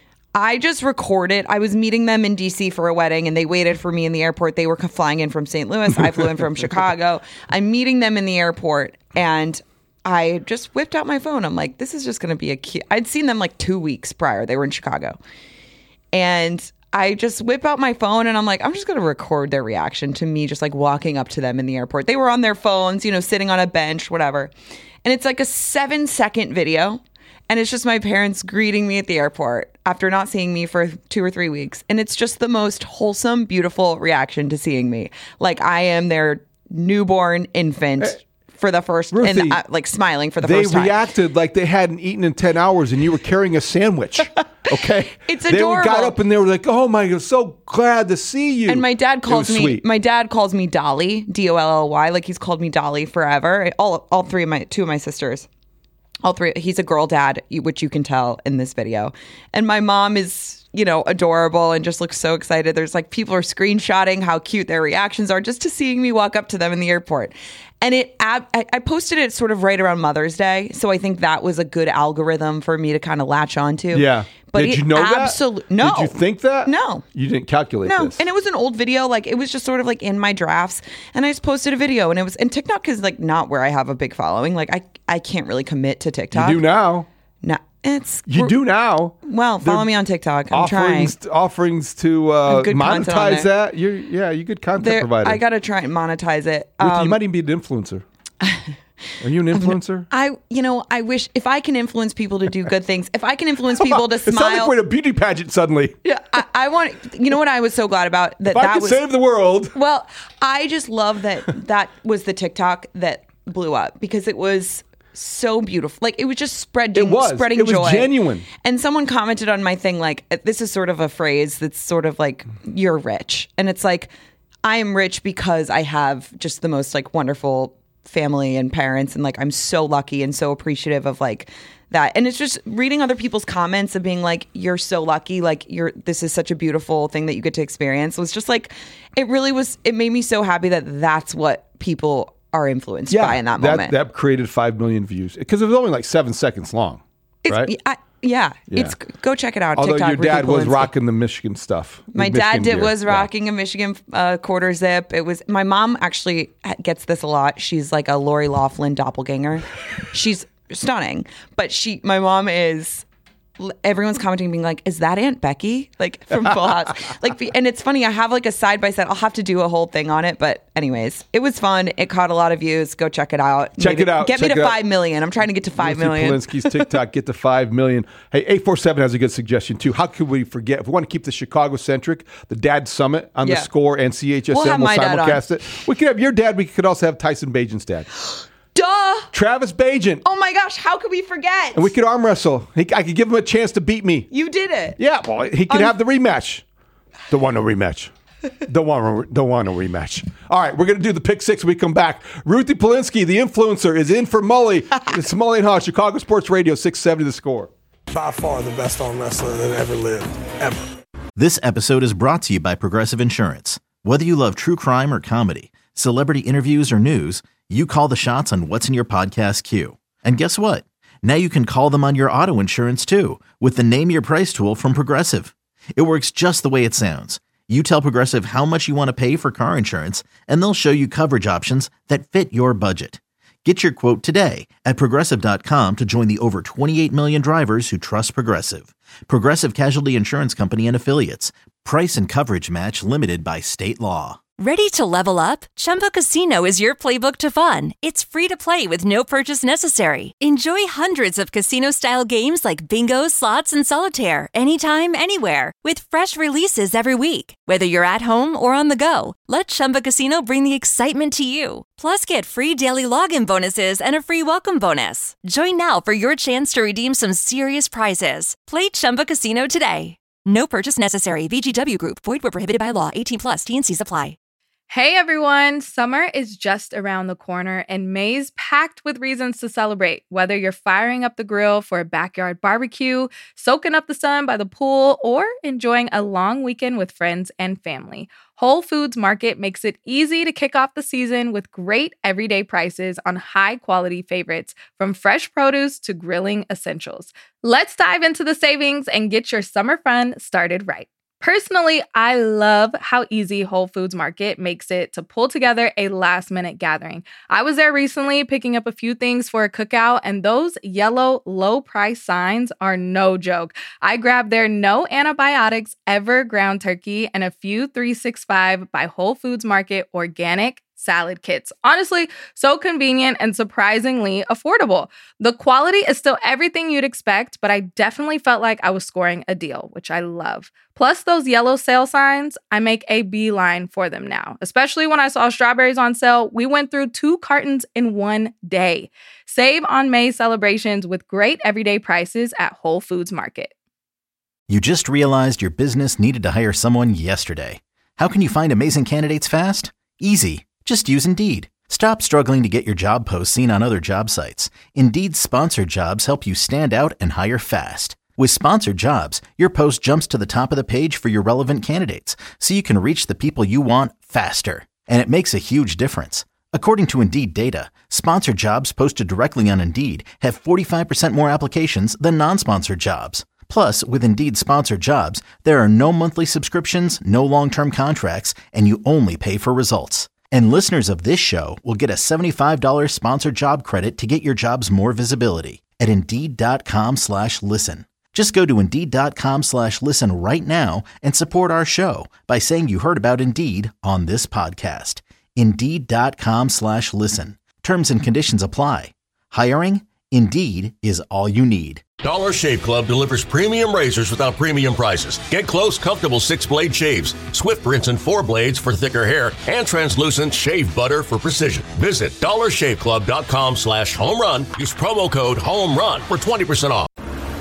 Speaker 7: I just recorded. I was meeting them in D C for a wedding, and they waited for me in the airport. They were flying in from Saint Louis. I flew in from Chicago. I'm meeting them in the airport, and I just whipped out my phone. I'm like, this is just going to be a cute. I'd seen them like two weeks prior. They were in Chicago. And I just whip out my phone and I'm like, I'm just going to record their reaction to me just like walking up to them in the airport. They were on their phones, you know, sitting on a bench, whatever. And it's like a seven second video. And it's just my parents greeting me at the airport after not seeing me for two or three weeks. And it's just the most wholesome, beautiful reaction to seeing me. Like I am their newborn infant for the first,
Speaker 5: Ruthie,
Speaker 7: and uh, like smiling for the
Speaker 5: they
Speaker 7: first time.
Speaker 5: reacted like they hadn't eaten in ten hours and you were carrying a sandwich. Okay,
Speaker 7: It's
Speaker 5: They
Speaker 7: adorable.
Speaker 5: got up and they were like, "Oh my god, so glad to see you."
Speaker 7: And my dad
Speaker 5: It
Speaker 7: calls
Speaker 5: was
Speaker 7: me.
Speaker 5: sweet.
Speaker 7: My dad calls me Dolly, D O L L Y. Like he's called me Dolly forever. All all three of my two of my sisters. All three. He's a girl dad, which you can tell in this video. And my mom is, you know, adorable and just looks so excited. There's like people are screenshotting how cute their reactions are just to seeing me walk up to them in the airport. And it, I, I posted it sort of right around Mother's Day, so I think that was a good algorithm for me to kind of latch onto.
Speaker 5: Yeah.
Speaker 7: But
Speaker 5: Did
Speaker 7: it
Speaker 5: you know that?
Speaker 7: absolutely no.
Speaker 5: Did you think that?
Speaker 7: No.
Speaker 5: You didn't calculate
Speaker 7: No,
Speaker 5: this.
Speaker 7: and it was an old video. Like it was just sort of like in my drafts, and I just posted a video, and it was. And TikTok is like not where I have a big following. Like I, I can't really commit to TikTok.
Speaker 5: You do now.
Speaker 7: No, it's
Speaker 5: You do now.
Speaker 7: Well, follow
Speaker 5: They're
Speaker 7: me on TikTok. I'm trying.
Speaker 5: offerings, offerings to uh,
Speaker 7: Good content on
Speaker 5: monetize
Speaker 7: there.
Speaker 5: that. You're yeah, you good content
Speaker 7: There-
Speaker 5: provider.
Speaker 7: I gotta try and monetize it.
Speaker 5: Ruthie,
Speaker 7: Um,
Speaker 5: you might even be an influencer. Are you an influencer?
Speaker 7: I, you know, I wish if I can influence people to do good things, if I can influence people to
Speaker 5: It sounds
Speaker 7: smile.
Speaker 5: like we're in a beauty pageant suddenly.
Speaker 7: Yeah, I, I want. You know what I was so glad about that.
Speaker 5: If I
Speaker 7: that
Speaker 5: could
Speaker 7: was
Speaker 5: save the world.
Speaker 7: Well, I just love that that was the TikTok that blew up because it was so beautiful. Like it was just spreading,
Speaker 5: It was.
Speaker 7: spreading
Speaker 5: It was
Speaker 7: joy.
Speaker 5: genuine.
Speaker 7: And someone commented on my thing like, "This is sort of a phrase that's sort of like you're rich," and it's like I am rich because I have just the most like wonderful family and parents, and like I'm so lucky and so appreciative of like that. And it's just reading other people's comments and being like, you're so lucky, like you're this is such a beautiful thing that you get to experience. It was just like it really was it made me so happy that that's what people are influenced by in that moment.
Speaker 5: That created five million views because it was only like seven seconds long,
Speaker 7: It's,
Speaker 5: right?
Speaker 7: I, yeah,
Speaker 5: Yeah.
Speaker 7: it's go check it out.
Speaker 5: Although
Speaker 7: TikTok,
Speaker 5: your dad
Speaker 7: Ruthie
Speaker 5: was
Speaker 7: Polinsky.
Speaker 5: rocking the Michigan stuff. the
Speaker 7: My dad
Speaker 5: Michigan
Speaker 7: did
Speaker 5: gear.
Speaker 7: was
Speaker 5: Yeah.
Speaker 7: rocking a Michigan uh, quarter zip. It was my mom actually gets this a lot. She's like a Lori Loughlin doppelganger. She's stunning, but she my mom is. Everyone's commenting, being like, "Is that Aunt Becky?" Like from Full House. Like, and it's funny. I have like a side by side. I'll have to do a whole thing on it, but anyways, it was fun. It caught a lot of views. Go check it out.
Speaker 5: Check it out.
Speaker 7: Get
Speaker 5: Check
Speaker 7: me
Speaker 5: it
Speaker 7: to
Speaker 5: out.
Speaker 7: five million. I'm trying to get to five
Speaker 5: Ruthie
Speaker 7: million.
Speaker 5: Polinsky's TikTok, get to five million. Hey, eight four seven has a good suggestion too. How could we forget? If we want to keep the Chicago centric, the Dad Summit on
Speaker 7: Yeah.
Speaker 5: the Score and C H S
Speaker 7: We'll have
Speaker 5: M will
Speaker 7: my dad on.
Speaker 5: simulcast it. We could have your dad. We could also have Tyson Bajan's dad,
Speaker 7: Duh!
Speaker 5: Travis Bajan,
Speaker 7: Oh my gosh! How could we forget?
Speaker 5: and we could arm wrestle. He, I could give him a chance to beat me.
Speaker 7: You did it.
Speaker 5: Yeah, well, he could
Speaker 7: Un-
Speaker 5: have the rematch. Don't want no rematch. Don't want, don't want no rematch. All right, we're going to do the pick six when we come back. Ruthie Polinsky, the influencer, is in for Mully. It's Mully and Haw, Chicago Sports Radio, six seventy The Score.
Speaker 9: By far the best arm wrestler that ever lived, ever.
Speaker 1: This episode is brought to you by Progressive Insurance. Whether you love true crime or comedy, celebrity interviews or news, you call the shots on what's in your podcast queue. And guess what? Now you can call them on your auto insurance too with the Name Your Price tool from Progressive. It works just the way it sounds. You tell Progressive how much you want to pay for car insurance, and they'll show you coverage options that fit your budget. Get your quote today at Progressive dot com to join the over twenty-eight million drivers who trust Progressive. Progressive Casualty Insurance Company and Affiliates. Price and coverage match limited by state law.
Speaker 10: Ready to level up? Chumba Casino is your playbook to fun. It's free to play with no purchase necessary. Enjoy hundreds of casino-style games like bingo, slots, and solitaire anytime, anywhere with fresh releases every week. Whether you're at home or on the go, let Chumba Casino bring the excitement to you. Plus, get free daily login bonuses and a free welcome bonus. Join now for your chance to redeem some serious prizes. Play Chumba Casino today. No purchase necessary. V G W Group. Void where prohibited by law. eighteen plus. T and C's apply.
Speaker 2: Hey everyone, summer is just around the corner and May's packed with reasons to celebrate. Whether you're firing up the grill for a backyard barbecue, soaking up the sun by the pool, or enjoying a long weekend with friends and family, Whole Foods Market makes it easy to kick off the season with great everyday prices on high-quality favorites, from fresh produce to grilling essentials. Let's dive into the savings and get your summer fun started right. Personally, I love how easy Whole Foods Market makes it to pull together a last-minute gathering. I was there recently picking up a few things for a cookout, and those yellow low-price signs are no joke. I grabbed their no antibiotics ever ground turkey and a few three sixty-five by Whole Foods Market organic salad kits. Honestly, so convenient and surprisingly affordable. The quality is still everything you'd expect, but I definitely felt like I was scoring a deal, which I love. Plus those yellow sale signs, I make a beeline for them now. Especially when I saw strawberries on sale, we went through two cartons in one day. Save on May celebrations with great everyday prices at Whole Foods Market.
Speaker 1: You just realized your business needed to hire someone yesterday. How can you find amazing candidates fast? Easy. Just use Indeed. Stop struggling to get your job posts seen on other job sites. Indeed's sponsored jobs help you stand out and hire fast. With sponsored jobs, your post jumps to the top of the page for your relevant candidates, so you can reach the people you want faster. And it makes a huge difference. According to Indeed data, sponsored jobs posted directly on Indeed have forty-five percent more applications than non-sponsored jobs. Plus, with Indeed sponsored jobs, there are no monthly subscriptions, no long-term contracts, and you only pay for results. And listeners of this show will get a seventy-five dollars sponsored job credit to get your jobs more visibility at Indeed.com slash listen. Just go to Indeed.com slash listen right now and support our show by saying you heard about Indeed on this podcast. Indeed.com slash listen. Terms and conditions apply. Hiring? Indeed is all you need.
Speaker 3: Dollar Shave Club delivers premium razors without premium prices. Get close, comfortable six-blade shaves, Swift rinse and four blades for thicker hair, and translucent shave butter for precision. Visit dollarshaveclub.com slash home run. Use promo code home run for twenty percent off.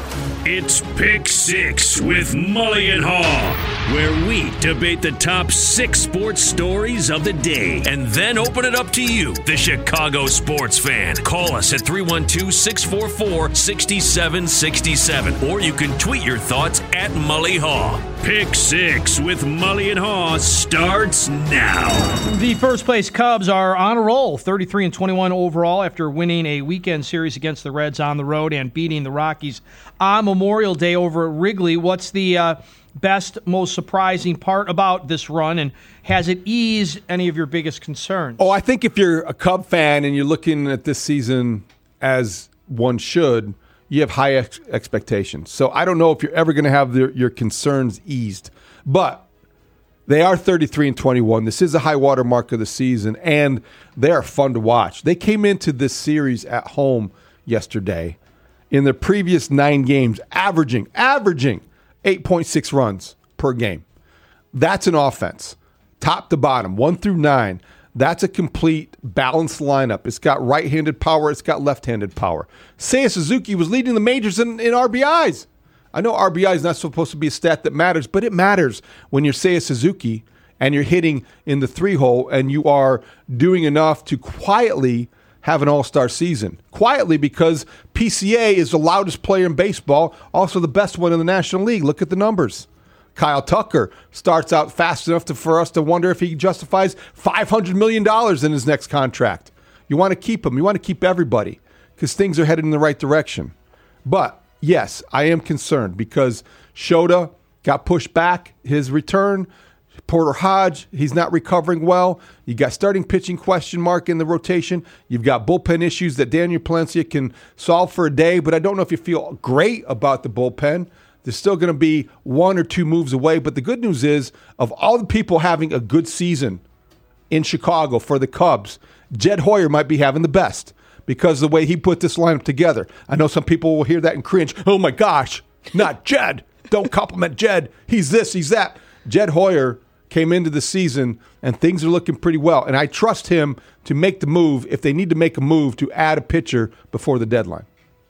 Speaker 11: It's Pick Six with Mully and Haw, where we debate the top six sports stories of the day and then open it up to you, the Chicago sports fan. Call us at three one two, six four four, six seven six seven, or you can tweet your thoughts at Mully Haw. Pick Six with Mully and Haw starts now.
Speaker 8: The first place Cubs are on a roll, thirty-three and twenty-one overall after winning a weekend series against the Reds on the road and beating the Rockies on Memorial Day over at Wrigley. What's the uh, best, most surprising part about this run, and has it eased any of your biggest concerns?
Speaker 5: Oh, I think if you're a Cub fan and you're looking at this season as one should, you have high ex- expectations. So I don't know if you're ever going to have the, your concerns eased. But they are thirty-three and twenty-one. This is a high water mark of the season, and they are fun to watch. They came into this series at home yesterday in the previous nine games, averaging, averaging eight point six runs per game. That's an offense, top to bottom, one through nine. That's a complete balanced lineup. It's got right-handed power. It's got left-handed power. Seiya Suzuki was leading the majors in, in R B Is. I know R B I is not supposed to be a stat that matters, but it matters when you're Seiya Suzuki and you're hitting in the three-hole and you are doing enough to quietly have an all-star season. Quietly, because P C A is the loudest player in baseball, also the best one in the National League. Look at the numbers. Kyle Tucker starts out fast enough to, for us to wonder if he justifies five hundred million dollars in his next contract. You want to keep him. You want to keep everybody because things are headed in the right direction. But, yes, I am concerned because Shota got pushed back, his return. Porter Hodge, he's not recovering well. You got starting pitching question mark in the rotation. You've got bullpen issues that Daniel Palencia can solve for a day, but I don't know if you feel great about the bullpen. They're still going to be one or two moves away, but the good news is, of all the people having a good season in Chicago for the Cubs, Jed Hoyer might be having the best because of the way he put this lineup together. I know some people will hear that and cringe. Oh my gosh, not Jed. Don't compliment Jed. He's this, he's that. Jed Hoyer came into the season, and things are looking pretty well. And I trust him to make the move if they need to make a move to add a pitcher before the deadline.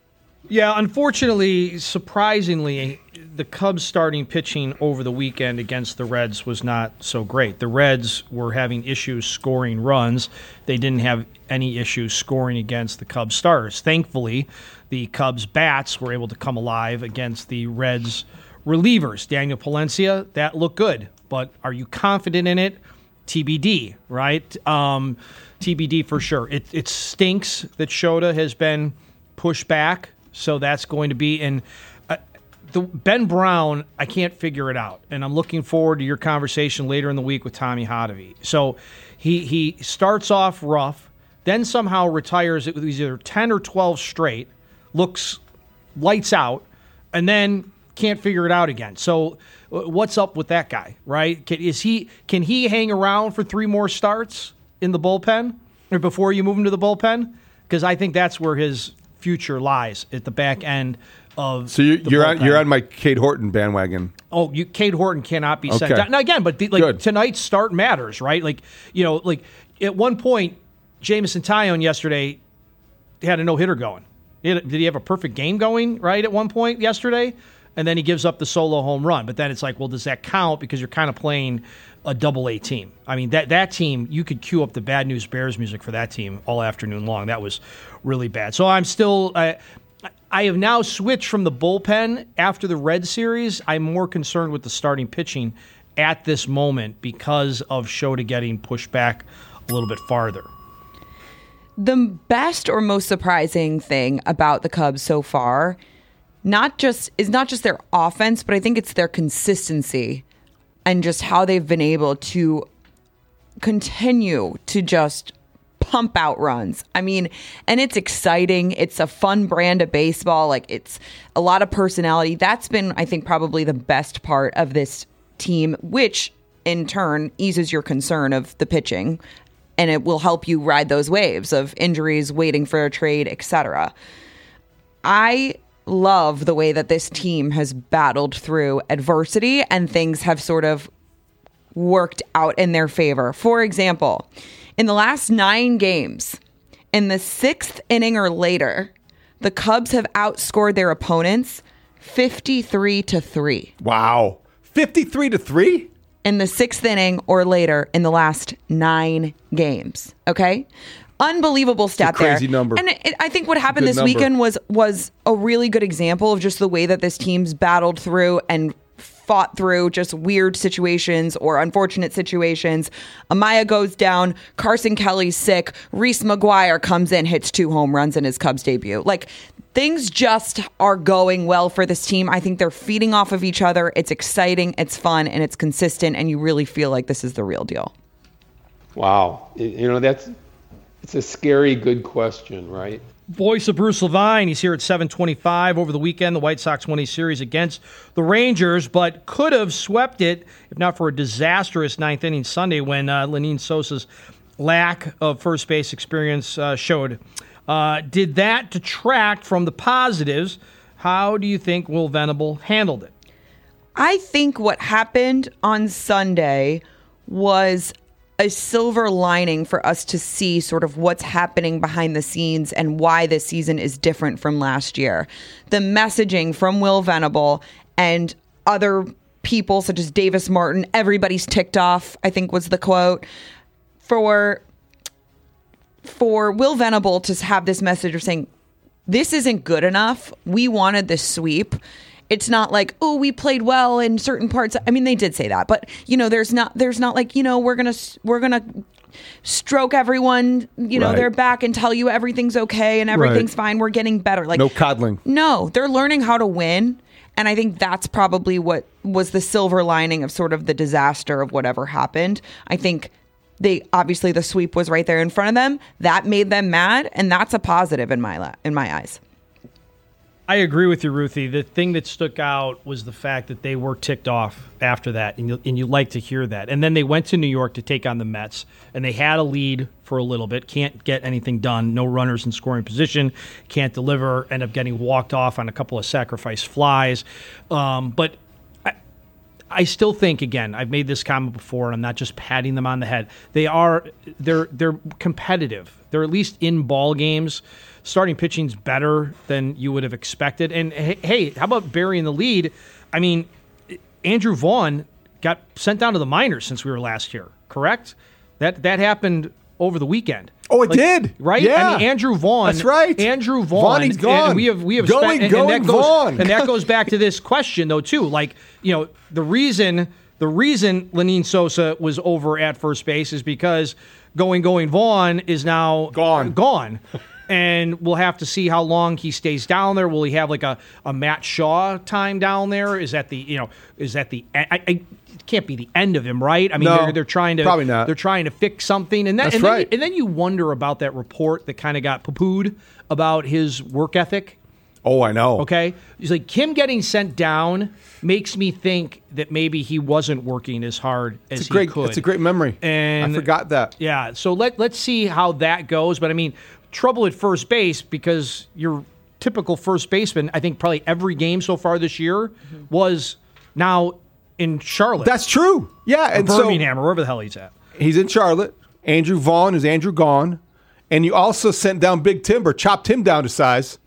Speaker 8: Yeah, unfortunately, surprisingly, the Cubs starting pitching over the weekend against the Reds was not so great. The Reds were having issues scoring runs. They didn't have any issues scoring against the Cubs starters. Thankfully, the Cubs bats were able to come alive against the Reds relievers. Daniel Palencia, that looked good. But are you confident in it? T B D, right? Um, T B D for sure. It, it stinks that Shota has been pushed back, so that's going to be in. Uh, the Ben Brown, I can't figure it out, and I'm looking forward to your conversation later in the week with Tommy Hotovy. So he he starts off rough, then somehow retires it with either ten or twelve straight, looks lights out, and then can't figure it out again. So what's up with that guy, right? Can, is he can he hang around for three more starts in the bullpen or before you move him to the bullpen? Because I think that's where his future lies, at the back end of
Speaker 5: so you're
Speaker 8: the
Speaker 5: you're on,
Speaker 8: bullpen.
Speaker 5: you're on my Cade Horton bandwagon.
Speaker 8: Oh, you, Cade Horton cannot be sent
Speaker 5: Okay.
Speaker 8: down. Now again, but the, like
Speaker 5: Good.
Speaker 8: tonight's start matters, right? Like you know, like at one point, Jameson Taillon yesterday had a no hitter going. He had, did he have a perfect game going right at one point yesterday? and then he gives up the solo home run. But then it's like, well, does that count? Because you're kind of playing a double A team. I mean, that, that team, you could cue up the Bad News Bears music for that team all afternoon long. That was really bad. So I'm still... Uh, I have now switched from the bullpen after the Red series. I'm more concerned with the starting pitching at this moment because of Shota getting pushed back a little bit farther.
Speaker 7: The best or most surprising thing about the Cubs so far, not just is not just their offense, but I think it's their consistency and just how they've been able to continue to just pump out runs. I mean, and it's exciting. It's a fun brand of baseball. Like, it's a lot of personality. That's been, I think, probably the best part of this team, which in turn eases your concern of the pitching, and it will help you ride those waves of injuries, waiting for a trade, et cetera. I love the way that this team has battled through adversity and things have sort of worked out in their favor. For example, in the last nine games, in the sixth inning or later, the Cubs have outscored their opponents fifty-three to three.
Speaker 5: Wow. fifty-three to three?
Speaker 7: In the sixth inning or later in the last nine games. Okay? Unbelievable stat there.
Speaker 5: Crazy number.
Speaker 7: And it, I think what happened this
Speaker 5: number.
Speaker 7: weekend was was a really good example of just the way that this team's battled through and fought through just weird situations or unfortunate situations. Amaya goes down. Carson Kelly's sick. Reese McGuire comes in, hits two home runs in his Cubs debut. Like, things just are going well for this team. I think they're feeding off of each other. It's exciting, it's fun, and it's consistent, and you really feel like this is the real deal.
Speaker 12: Wow. You know, that's it's a scary good question, right?
Speaker 8: Voice of Bruce Levine. He's here at seven twenty-five over the weekend. The White Sox won a series against the Rangers, but could have swept it if not for a disastrous ninth inning Sunday when uh, Lenyn Sosa's lack of first base experience uh, showed. Uh, did that detract from the positives? How do you think Will Venable handled it?
Speaker 7: I think what happened on Sunday was a silver lining for us to see sort of what's happening behind the scenes and why this season is different from last year. The messaging from Will Venable and other people such as Davis Martin, everybody's ticked off, I think was the quote, for for Will Venable to have this message of saying, this isn't good enough. We wanted this sweep. It's not like, oh, we played well in certain parts. I mean, they did say that, but you know, there's not, there's not like, you know, we're gonna, we're gonna stroke everyone, you know,
Speaker 5: Right.
Speaker 7: their back and tell you everything's okay and everything's
Speaker 5: Right.
Speaker 7: fine. We're getting better. Like,
Speaker 5: No coddling.
Speaker 7: no, they're learning how to win, and I think that's probably what was the silver lining of sort of the disaster of whatever happened. I think they obviously the sweep was right there in front of them. That made them mad, and that's a positive in my la- in my eyes.
Speaker 8: I agree with you, Ruthie. The thing that stuck out was the fact that they were ticked off after that, and you, and you like to hear that. And then they went to New York to take on the Mets, and they had a lead for a little bit. Can't get anything done. No runners in scoring position. Can't deliver. End up getting walked off on a couple of sacrifice flies. Um, but I, I still think, again, I've made this comment before, and I'm not just patting them on the head. They are they're they're competitive. They're at least in ball games. Starting pitching's better than you would have expected. And hey, how about burying the lead? I mean, Andrew Vaughn got sent down to the minors since we were last here, correct? That that happened over the weekend.
Speaker 5: Oh, it
Speaker 8: Like,
Speaker 5: did,
Speaker 8: right?
Speaker 5: Yeah,
Speaker 8: I mean, Andrew Vaughn.
Speaker 5: That's right.
Speaker 8: Andrew Vaughn.
Speaker 5: Vaughn, he's gone.
Speaker 8: And we have we have
Speaker 5: Going,
Speaker 8: spent, and,
Speaker 5: going,
Speaker 8: and that goes,
Speaker 5: Vaughn.
Speaker 8: and that goes back to this question though too. Like, you know, the reason the reason Lenyn Sosa was over at first base is because going going Vaughn is now
Speaker 5: Gone.
Speaker 8: gone. And we'll have to see how long he stays down there. Will he have like a, a Matt Shaw time down there? Is that the you know is that the I, I it can't be the end of him, right? I mean,
Speaker 5: No,
Speaker 8: they're, they're trying to
Speaker 5: probably not.
Speaker 8: They're trying to fix something, and that,
Speaker 5: That's
Speaker 8: and
Speaker 5: right.
Speaker 8: Then, and then you wonder about that report that kind of got poo-pooed about his work ethic.
Speaker 5: Oh, I know.
Speaker 8: Okay, he's like Kim getting sent down makes me think that maybe he wasn't working as hard as
Speaker 5: It's a great,
Speaker 8: he could.
Speaker 5: It's a great memory.
Speaker 8: And
Speaker 5: I forgot that.
Speaker 8: Yeah, so let let's see how that goes. But I mean, trouble at first base because your typical first baseman, I think probably every game so far this year
Speaker 5: Mm-hmm.
Speaker 8: was now in Charlotte.
Speaker 5: That's true. Yeah,
Speaker 8: or
Speaker 5: and
Speaker 8: Birmingham or wherever the hell he's at.
Speaker 5: so he's in Charlotte. Andrew Vaughn is Andrew gone, and you also sent down Big Timber, chopped him down to size.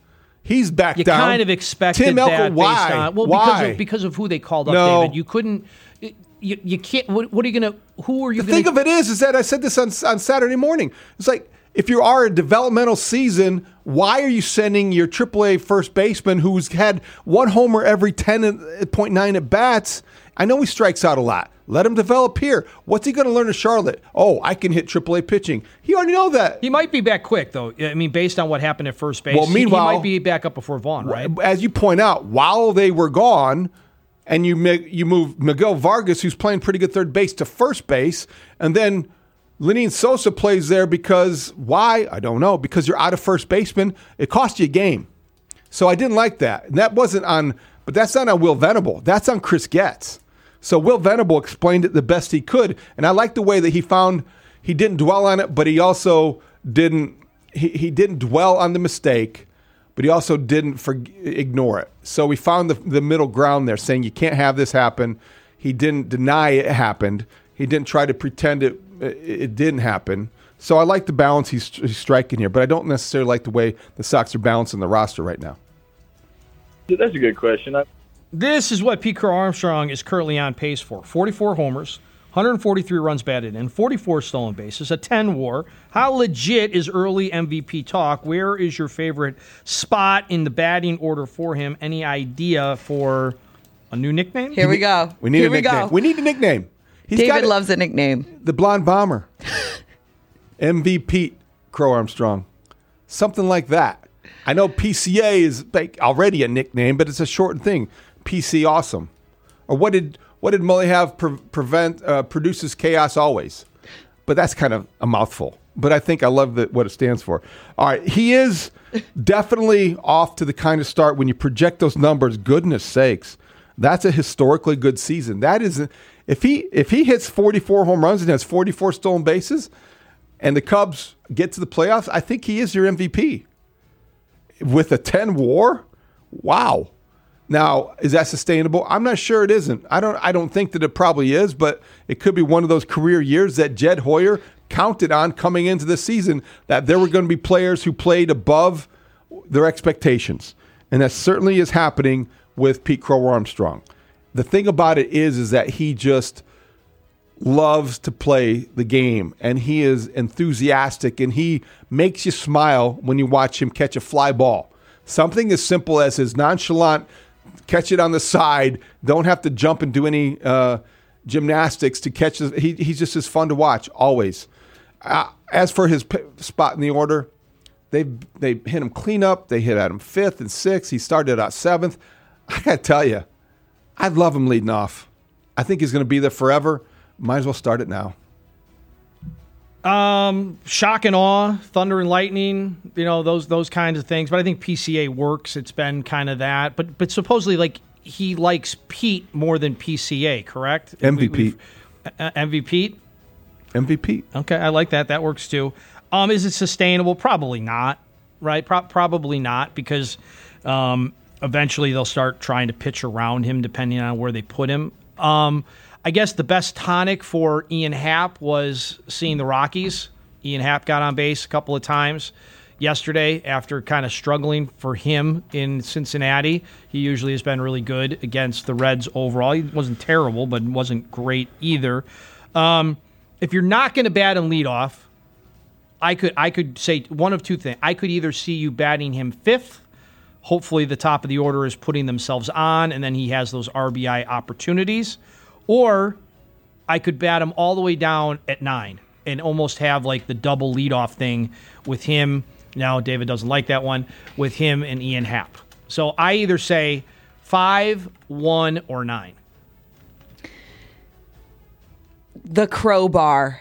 Speaker 5: He's back
Speaker 8: you
Speaker 5: down.
Speaker 8: kind of expected
Speaker 5: Tim
Speaker 8: that
Speaker 5: Elko,
Speaker 8: based
Speaker 5: why?
Speaker 8: on well
Speaker 5: why?
Speaker 8: because of because of who they called up,
Speaker 5: No.
Speaker 8: David. You couldn't. You, you can't. What, what are you gonna? Who are you?
Speaker 5: The
Speaker 8: gonna,
Speaker 5: thing of it is, is that I said this on on Saturday morning. It's like if you are a developmental season, why are you sending your triple A first baseman who's had one homer every ten point nine at bats? I know he strikes out a lot. Let him develop here. What's he going to learn in Charlotte? Oh, I can hit triple A pitching. He already know that.
Speaker 8: He might be back quick, though. I mean, based on what happened at first base,
Speaker 5: Well, meanwhile,
Speaker 8: he, he might be back up before Vaughn, right?
Speaker 5: As you point out, while they were gone, and you make, you move Miguel Vargas, who's playing pretty good third base, to first base, and then Lenyn Sosa plays there because why? I don't know. Because you're out of first baseman. It cost you a game. So I didn't like that. And that wasn't on, but that's not on Will Venable. That's on Chris Getz. So Will Venable explained it the best he could, and I like the way that he found he didn't dwell on it, but he also didn't he, he didn't dwell on the mistake, but he also didn't for, ignore it. So we found the, the middle ground there, saying you can't have this happen. He didn't deny it happened. He didn't try to pretend it it didn't happen. So I like the balance he's, he's striking here, but I don't necessarily like the way the Sox are balancing the roster right now.
Speaker 13: That's a good question. I-
Speaker 8: This is what Pete Crow Armstrong is currently on pace for. forty-four homers, one hundred forty-three runs batted in, forty-four stolen bases, a ten WAR. How legit is early M V P talk? Where is your favorite spot in the batting order for him? Any idea for a new nickname?
Speaker 7: Here we go.
Speaker 5: We need
Speaker 7: Here
Speaker 5: a
Speaker 7: we
Speaker 5: nickname.
Speaker 7: go.
Speaker 5: We need a nickname. He's
Speaker 7: David
Speaker 5: got it.
Speaker 7: loves a nickname.
Speaker 5: The Blonde Bomber. M V P Crow Armstrong. Something like that. I know P C A is like already a nickname, but it's a shortened thing. P C Awesome. Or what did what did Mully have? Pre- prevent uh, produces chaos always. But that's kind of a mouthful. But I think I love the, what it stands for. All right, he is definitely off to the kind of start when you project those numbers. Goodness sakes, that's a historically good season. That is, if he if he hits forty-four home runs and has forty-four stolen bases, and the Cubs get to the playoffs, I think he is your M V P. With a ten WAR, wow. Now, is that sustainable? I'm not sure it isn't. I don't I don't think that it probably is, but it could be one of those career years that Jed Hoyer counted on coming into the season, that there were going to be players who played above their expectations. And that certainly is happening with Pete Crow Armstrong. The thing about it is, is that he just loves to play the game, and he is enthusiastic, and he makes you smile when you watch him catch a fly ball. Something as simple as his nonchalant catch it on the side, don't have to jump and do any uh, gymnastics to catch it. He, he's just as fun to watch, always. Uh, as for his p- spot in the order, they they hit him clean up. They hit at him fifth and sixth. He started out seventh. I got to tell you, I love him leading off. I think he's going to be there forever. Might as well start it now.
Speaker 8: Um, shock and awe, thunder and lightning, you know, those those kinds of things. But I think P C A works. It's been kind of that. But but supposedly, like, he likes Pete more than P C A, correct?
Speaker 5: M V P.
Speaker 8: Uh, M V P?
Speaker 5: M V P.
Speaker 8: Okay, I like that. That works too. Um, is it sustainable? Probably not, right? Pro- probably not, because um, eventually they'll start trying to pitch around him depending on where they put him. Um, I guess the best tonic for Ian Happ was seeing the Rockies. Ian Happ got on base a couple of times yesterday after kind of struggling for him in Cincinnati. He usually has been really good against the Reds overall. He wasn't terrible, but wasn't great either. Um, if you're not going to bat him leadoff, I could I could say one of two things. I could either see you batting him fifth. Hopefully the top of the order is putting themselves on, and then he has those R B I opportunities. Or I could bat him all the way down at nine and almost have like the double leadoff thing with him. Now, David doesn't like that one, with him and Ian Happ. So I either say five, one, or nine.
Speaker 7: The crowbar.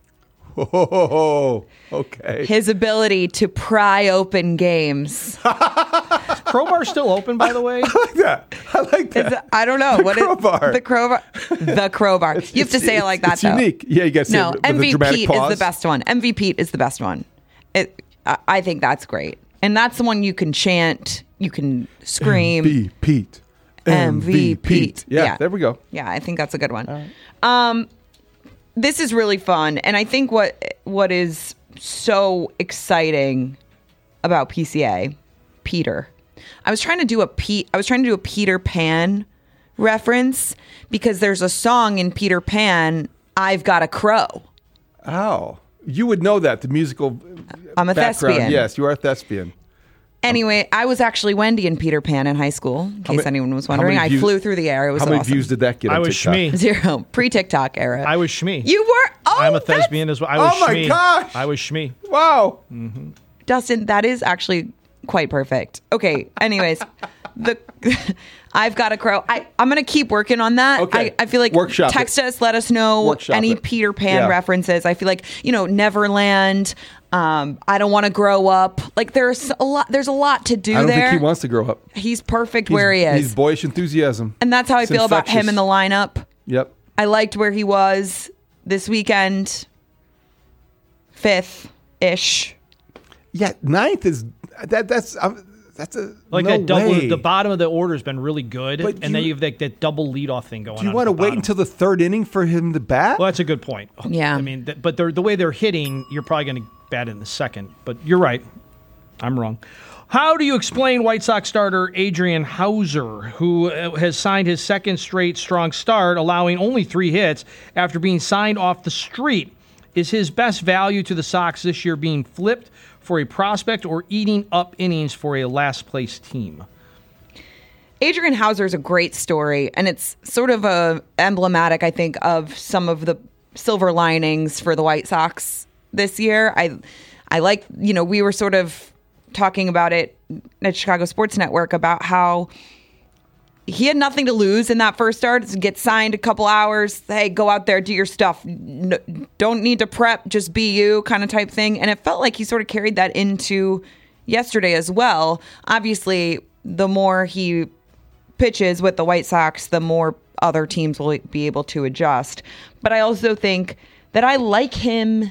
Speaker 5: Oh, okay.
Speaker 7: His ability to pry open games.
Speaker 8: Crowbar still open, by the way?
Speaker 5: I like that. I like that.
Speaker 7: It's, I don't know.
Speaker 5: The
Speaker 7: what
Speaker 5: crowbar.
Speaker 7: Is, the crowbar. The crowbar.
Speaker 5: It's,
Speaker 7: you have to
Speaker 5: it's,
Speaker 7: say it like that,
Speaker 5: it's
Speaker 7: though.
Speaker 5: unique. Yeah, you got to say
Speaker 7: no,
Speaker 5: it with
Speaker 7: M V P
Speaker 5: a dramatic pause.
Speaker 7: is the best one. M V P is the best one. It, I, I think that's great. And that's the one you can chant, you can scream.
Speaker 5: M V P.
Speaker 7: M V P.
Speaker 5: Yeah,
Speaker 7: Yeah.
Speaker 5: there we go.
Speaker 7: Yeah, I think that's a good one. Um, this is really fun, and I think what what is so exciting about P C A, Peter, I was trying to do a Pete. I was trying to do a Peter Pan reference because there's a song in Peter Pan, "I've Got a Crow."
Speaker 5: Oh, you would know that the musical.
Speaker 7: I'm a
Speaker 5: background.
Speaker 7: thespian.
Speaker 5: Yes, you are a thespian.
Speaker 7: Anyway, I was actually Wendy in Peter Pan in high school, in case
Speaker 5: many-
Speaker 7: anyone was
Speaker 5: how
Speaker 7: wondering.
Speaker 5: many
Speaker 7: I
Speaker 5: views-
Speaker 7: flew through the air. It was
Speaker 5: How many
Speaker 7: awesome.
Speaker 5: views did that get?
Speaker 8: I
Speaker 5: on
Speaker 8: was
Speaker 5: TikTok?
Speaker 8: Shmee.
Speaker 7: Zero. Pre-TikTok era.
Speaker 8: I was Shmee.
Speaker 7: You were? Oh,
Speaker 8: I'm a
Speaker 7: that's-
Speaker 8: thespian as well. I was
Speaker 5: Oh my
Speaker 8: Shmee.
Speaker 5: gosh.
Speaker 8: I was Shmee.
Speaker 5: Wow.
Speaker 7: Dustin, that is actually quite perfect. Okay, anyways, the I've Got a Crow. I, I'm going to keep working on that.
Speaker 5: Okay.
Speaker 7: I, I feel like
Speaker 5: Workshop it.
Speaker 7: text us, let us know
Speaker 5: Workshop
Speaker 7: any
Speaker 5: it.
Speaker 7: Peter Pan
Speaker 5: Yeah.
Speaker 7: references. I feel like, you know, Neverland, um, I Don't Want to Grow Up. Like there's a lot there's a lot to do
Speaker 5: I don't
Speaker 7: there.
Speaker 5: think he wants to grow up.
Speaker 7: He's perfect
Speaker 5: He's-
Speaker 7: where he is.
Speaker 5: He's boyish enthusiasm.
Speaker 7: And that's how I
Speaker 5: It's
Speaker 7: feel about him
Speaker 5: infectious.
Speaker 7: in the lineup.
Speaker 5: Yep.
Speaker 7: I liked where he was this weekend. Fifth-ish.
Speaker 5: Yeah, ninth is that. That's um, that's a
Speaker 8: Like
Speaker 5: no
Speaker 8: that double,
Speaker 5: way.
Speaker 8: the bottom of the order has been really good,
Speaker 5: But
Speaker 8: and then
Speaker 5: you-
Speaker 8: you have like that double leadoff thing going on.
Speaker 5: Do you
Speaker 8: at
Speaker 5: want to
Speaker 8: the
Speaker 5: wait
Speaker 8: bottom.
Speaker 5: until the third inning for him to bat?
Speaker 8: Well, that's a good point.
Speaker 7: Yeah.
Speaker 8: I mean, th- but they're, the way they're hitting, you're probably going to bat in the second. But you're right. I'm wrong. How do you explain White Sox starter Adrian Hauser, who uh, has signed his second straight strong start, allowing only three hits after being signed off the street? Is his best value to the Sox this year being flipped for a prospect or eating up innings for a last-place team?
Speaker 7: Adrian Hauser is a great story, and it's sort of a emblematic, I think, of some of the silver linings for the White Sox this year. I, I like, you know, we were sort of talking about it at Chicago Sports Network about how he had nothing to lose in that first start. Get signed a couple hours. Hey, go out there, do your stuff. No, don't need to prep, just be you kind of type thing. And it felt like he sort of carried that into yesterday as well. Obviously, the more he pitches with the White Sox, the more other teams will be able to adjust. But I also think that I like him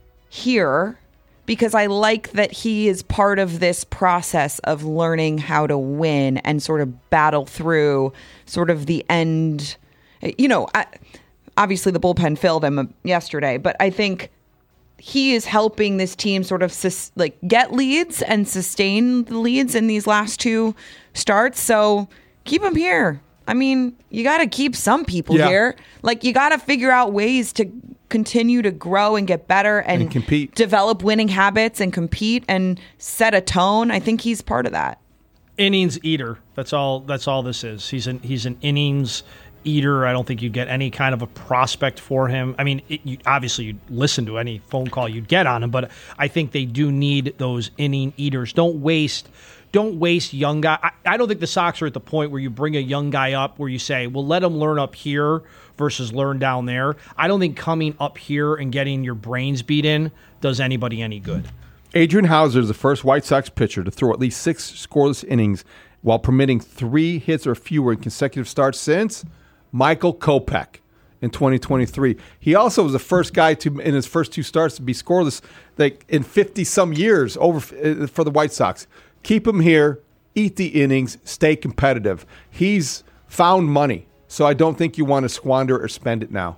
Speaker 7: here because I like that he is part of this process of learning how to win and sort of battle through sort of the end. You know, I, obviously the bullpen failed him yesterday, but I think he is helping this team sort of sus- like get leads and sustain the leads in these last two starts. So keep him here. I mean, you got to keep some people
Speaker 5: Yeah.
Speaker 7: here. Like, you got to figure out ways to continue to grow and get better and,
Speaker 5: And compete.
Speaker 7: develop winning habits and compete and set a tone. I think he's part of that.
Speaker 8: Innings eater. That's all. That's all this is. He's an he's an innings eater. I don't think you'd get any kind of a prospect for him. I mean, it, you, obviously you'd listen to any phone call you'd get on him, but I think they do need those inning eaters. Don't waste. Don't waste young guy. I, I don't think the Sox are at the point where you bring a young guy up where you say, well, let him learn up here versus learn down there. I don't think coming up here and getting your brains beat in does anybody any good.
Speaker 5: Adrian Hauser is the first White Sox pitcher to throw at least six scoreless innings while permitting three hits or fewer in consecutive starts since Michael Kopech in twenty twenty-three. He also was the first guy to, in his first two starts, to be scoreless like in fifty-some years over uh, for the White Sox. Keep him here, eat the innings, stay competitive. He's found money, so I don't think you want to squander or spend it now.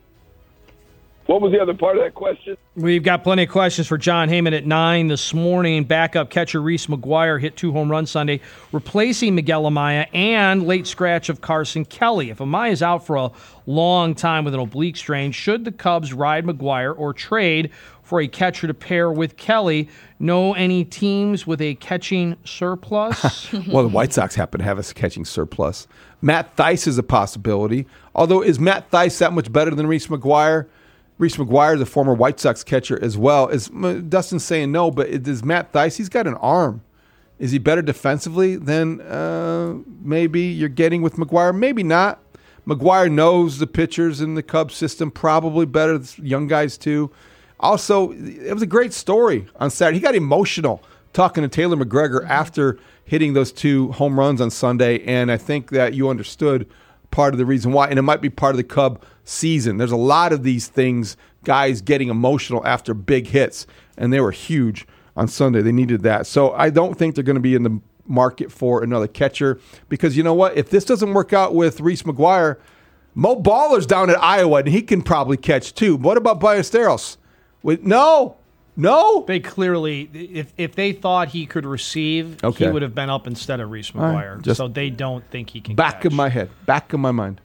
Speaker 13: What was the other part of that question?
Speaker 8: We've got plenty of questions for John Heyman at nine this morning. Backup catcher Reese McGuire hit two home runs Sunday, replacing Miguel Amaya and late scratch of Carson Kelly. If Amaya is out for a long time with an oblique strain, should the Cubs ride McGuire or trade for a catcher to pair with Kelly? Know any teams with a catching surplus?
Speaker 5: Well, the White Sox happen to have a catching surplus. Matt Thaiss is a possibility. Although, is Matt Thaiss that much better than Reese McGuire? Reese McGuire is a former White Sox catcher as well. Is Dustin's saying no, but it is Matt Thaiss. He's got an arm. Is he better defensively than uh, maybe you're getting with McGuire? Maybe not. McGuire knows the pitchers in the Cubs system probably better. Young guys too. Also, it was a great story on Saturday. He got emotional talking to Taylor McGregor after hitting those two home runs on Sunday, and I think that you understood part of the reason why, and it might be part of the Cub season. There's a lot of these things, guys getting emotional after big hits, and they were huge on Sunday. They needed that. So I don't think they're going to be in the market for another catcher because you know what? If this doesn't work out with Reese McGuire, Mo Baller's down at Iowa, and he can probably catch too. What about Ballesteros? With, no, No?
Speaker 8: They clearly, if if they thought he could receive,
Speaker 5: Okay.
Speaker 8: he would have been up instead of Reese
Speaker 5: All right,
Speaker 8: McGuire.
Speaker 5: just
Speaker 8: So they don't think he can
Speaker 5: Back
Speaker 8: catch.
Speaker 5: of my head. Back of my mind.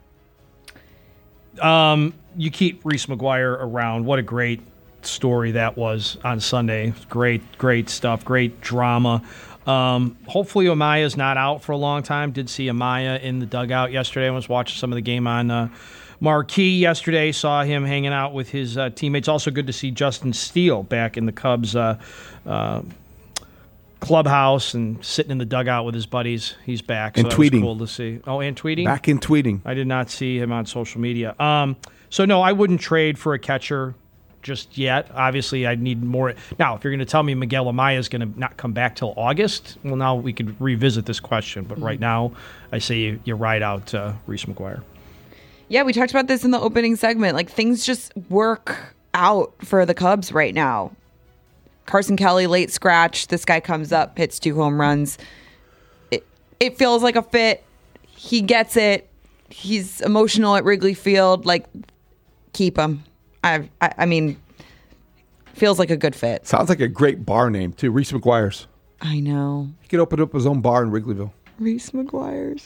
Speaker 8: Um, you keep Reese McGuire around. What a great story that was on Sunday. Great, great stuff. Great drama. Um, hopefully Amaya's not out for a long time. Did see Amaya in the dugout yesterday. I was watching some of the game on uh, Marquee yesterday. Saw him hanging out with his uh, teammates. Also good to see Justin Steele back in the Cubs uh, uh, clubhouse and sitting in the dugout with his buddies. He's back.
Speaker 5: And
Speaker 8: so
Speaker 5: tweeting.
Speaker 8: That was cool to see. Oh, and tweeting?
Speaker 5: Back in tweeting.
Speaker 8: I did not see him on social media. Um, so, no, I wouldn't trade for a catcher just yet. Obviously, I'd need more. Now, if you're going to tell me Miguel Amaya is going to not come back till August, well, now we could revisit this question. But right now, I say you, you ride out uh, Reese McGuire.
Speaker 7: Yeah, we talked about this in the opening segment. Like, things just work out for the Cubs right now. Carson Kelly, late scratch. This guy comes up, hits two home runs. It, it feels like a fit. He gets it. He's emotional at Wrigley Field. Like, keep him. I, I, I mean, feels like a good fit.
Speaker 5: Sounds like a great bar name, too. Reese McGuire's.
Speaker 7: I know.
Speaker 5: He could open up his own bar in Wrigleyville.
Speaker 7: Reese McGuire's.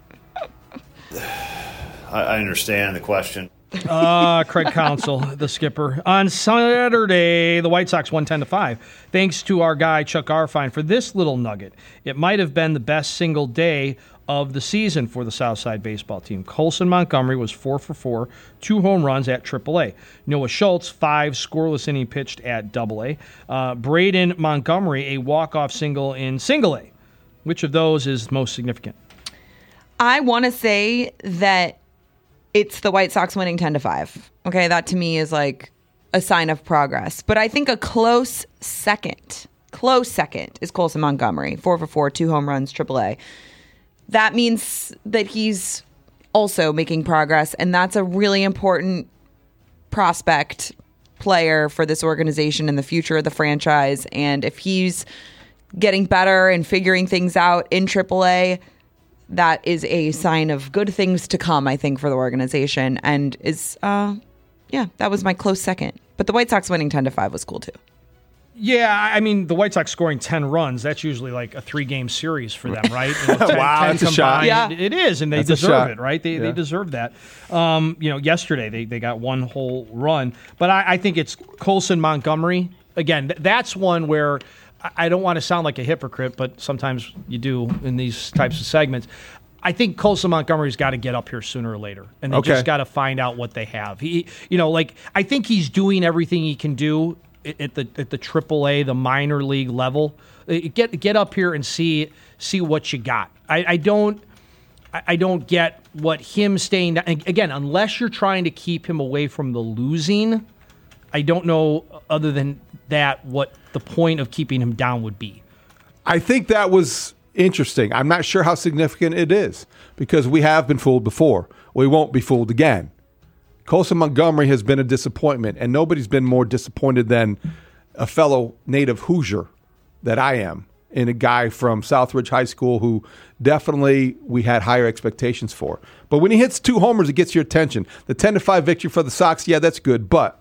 Speaker 14: I, I understand the question.
Speaker 8: Uh, Craig Counsell, the skipper. On Saturday, the White Sox won ten to five. Thanks to our guy, Chuck Arfine, for this little nugget. It might have been the best single day of the season for the Southside baseball team. Colson Montgomery was four for four, two home runs at triple A. Noah Schultz, five scoreless inning pitched at double A. Uh, Braden Montgomery, a walk-off single in single A. Which of those is most significant?
Speaker 7: I want to say that it's the White Sox winning ten to five. Okay, that to me is like a sign of progress. But I think a close second, close second is Colson Montgomery. Four for four, two home runs, triple A. That means that he's also making progress, and that's a really important prospect player for this organization and the future of the franchise. And if he's getting better and figuring things out in triple A, that is a sign of good things to come, I think, for the organization. And is, uh, yeah, that was my close second. But the White Sox winning ten to five was cool, too.
Speaker 8: Yeah, I mean, the White Sox scoring ten runs, that's usually like a three-game series for them, right? You know, ten,
Speaker 5: Wow,
Speaker 8: ten
Speaker 5: that's a shot.
Speaker 8: combined.
Speaker 7: Yeah.
Speaker 8: It is, and they
Speaker 5: That's a
Speaker 8: deserve
Speaker 5: shot.
Speaker 8: it, right? They
Speaker 5: Yeah.
Speaker 8: they deserve that. Um, you know, yesterday they, they got one whole run. But I, I think it's Colson Montgomery. Again, th- that's one where I, I don't want to sound like a hypocrite, but sometimes you do in these types of segments. I think Colson Montgomery's got to get up here sooner or later, and they
Speaker 5: Okay.
Speaker 8: just got to find out what they have. He, you know, like I think he's doing everything he can do at the at the triple A, the minor league level. Get get up here and see see what you got. I, I don't I don't get what him staying down, again, unless you're trying to keep him away from the losing. I don't know other than that what the point of keeping him down would be.
Speaker 5: I think that was interesting. I'm not sure how significant it is because we have been fooled before. We won't be fooled again. Colson Montgomery has been a disappointment, and nobody's been more disappointed than a fellow native Hoosier that I am, and a guy from Southridge High School who definitely we had higher expectations for. But when he hits two homers, it gets your attention. The ten to five victory for the Sox, yeah, that's good. But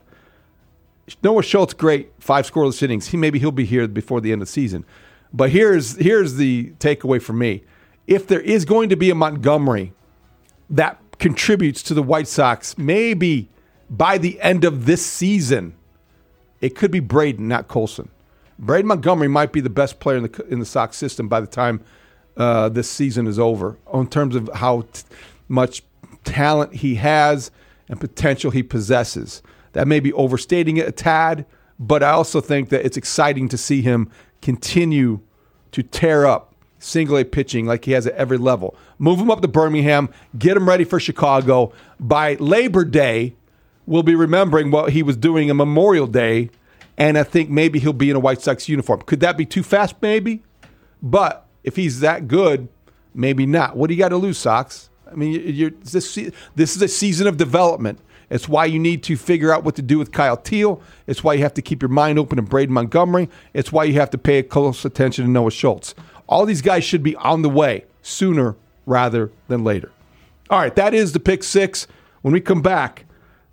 Speaker 5: Noah Schultz, great, five scoreless innings. He maybe he'll be here before the end of the season. But here's here's the takeaway for me. If there is going to be a Montgomery that contributes to the White Sox, maybe by the end of this season, it could be Braden, not Colson. Braden Montgomery might be the best player in the in the Sox system by the time uh, this season is over, in terms of how t- much talent he has and potential he possesses. That may be overstating it a tad, but I also think that it's exciting to see him continue to tear up single A pitching like he has at every level. Move him up to Birmingham, get him ready for Chicago. By Labor Day, we'll be remembering what he was doing on Memorial Day, and I think maybe he'll be in a White Sox uniform. Could that be too fast? Maybe. But if he's that good, maybe not. What do you got to lose, Sox? I mean, you're, this, this is a season of development. It's why you need to figure out what to do with Kyle Teal. It's why you have to keep your mind open to Braden Montgomery. It's why you have to pay close attention to Noah Schultz. All these guys should be on the way sooner rather than later. All right, that is the Pick Six. When we come back,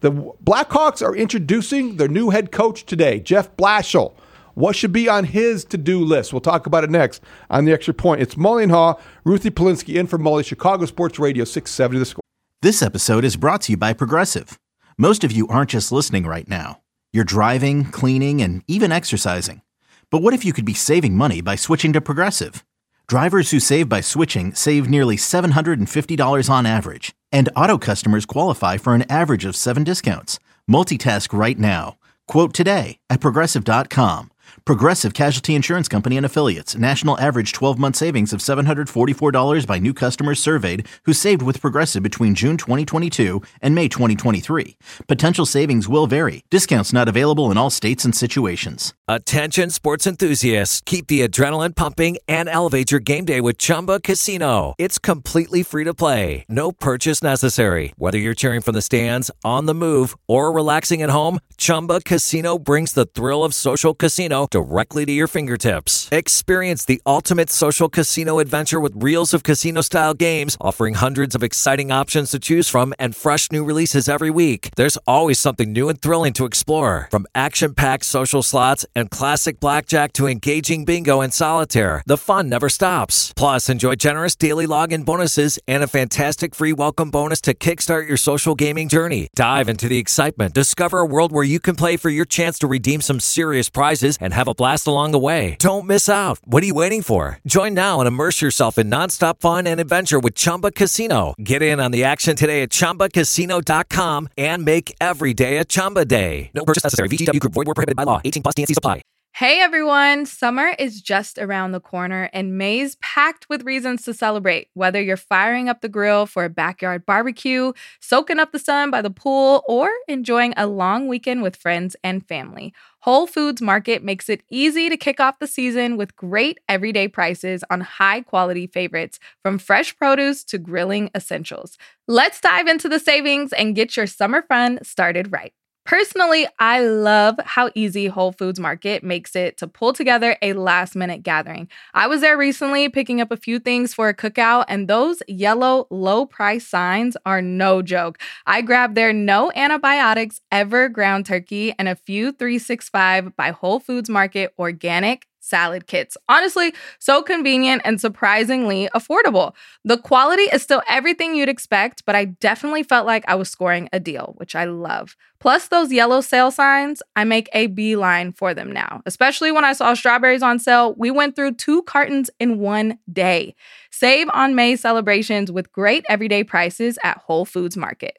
Speaker 5: The Blackhawks are introducing their new head coach today, Jeff Blashill. What should be on his to-do list? We'll talk about it next on The Extra Point. It's Mully and Haw, Ruthie Polinsky in for Mully, Chicago Sports Radio six seventy The Score.
Speaker 1: This episode is brought to you by Progressive. Most of you aren't just listening right now. You're driving, cleaning, and even exercising. But what if you could be saving money by switching to Progressive? Drivers who save by switching save nearly seven hundred fifty dollars on average. And auto customers qualify for an average of seven discounts. Multitask right now. Quote today at Progressive dot com. Progressive Casualty Insurance Company and Affiliates. National average twelve-month savings of seven hundred forty-four dollars by new customers surveyed who saved with Progressive between June twenty twenty-two and May twenty twenty-three. Potential savings will vary. Discounts not available in all states and situations.
Speaker 15: Attention sports enthusiasts. Keep the adrenaline pumping and elevate your game day with Chumba Casino. It's completely free to play. No purchase necessary. Whether you're cheering from the stands, on the move, or relaxing at home, Chumba Casino brings the thrill of social casino directly to your fingertips. Experience the ultimate social casino adventure with reels of casino-style games, offering hundreds of exciting options to choose from and fresh new releases every week. There's always something new and thrilling to explore. From action-packed social slots and classic blackjack to engaging bingo and solitaire, the fun never stops. Plus, enjoy generous daily login bonuses and a fantastic free welcome bonus to kickstart your social gaming journey. Dive into the excitement. Discover a world where you can play for your chance to redeem some serious prizes and have a blast along the way. Don't miss out. What are you waiting for? Join now and immerse yourself in nonstop fun and adventure with Chumba Casino. Get in on the action today at Chumba Casino dot com and make every day a Chumba day. No purchase necessary. V G W Group. Void where prohibited by law. eighteen plus. T N Cs apply.
Speaker 2: Hey everyone, summer is just around the corner and May's packed with reasons to celebrate. Whether you're firing up the grill for a backyard barbecue, soaking up the sun by the pool, or enjoying a long weekend with friends and family, Whole Foods Market makes it easy to kick off the season with great everyday prices on high-quality favorites, from fresh produce to grilling essentials. Let's dive into the savings and get your summer fun started right. Personally, I love how easy Whole Foods Market makes it to pull together a last-minute gathering. I was there recently picking up a few things for a cookout, and those yellow low-price signs are no joke. I grabbed their no antibiotics ever ground turkey and a few three sixty-five by Whole Foods Market organic salad kits. Honestly, so convenient and surprisingly affordable. The quality is still everything you'd expect, but I definitely felt like I was scoring a deal, which I love. Plus, those yellow sale signs, I make a beeline for them now. Especially when I saw strawberries on sale, we went through two cartons in one day. Save on May celebrations with great everyday prices at Whole Foods Market.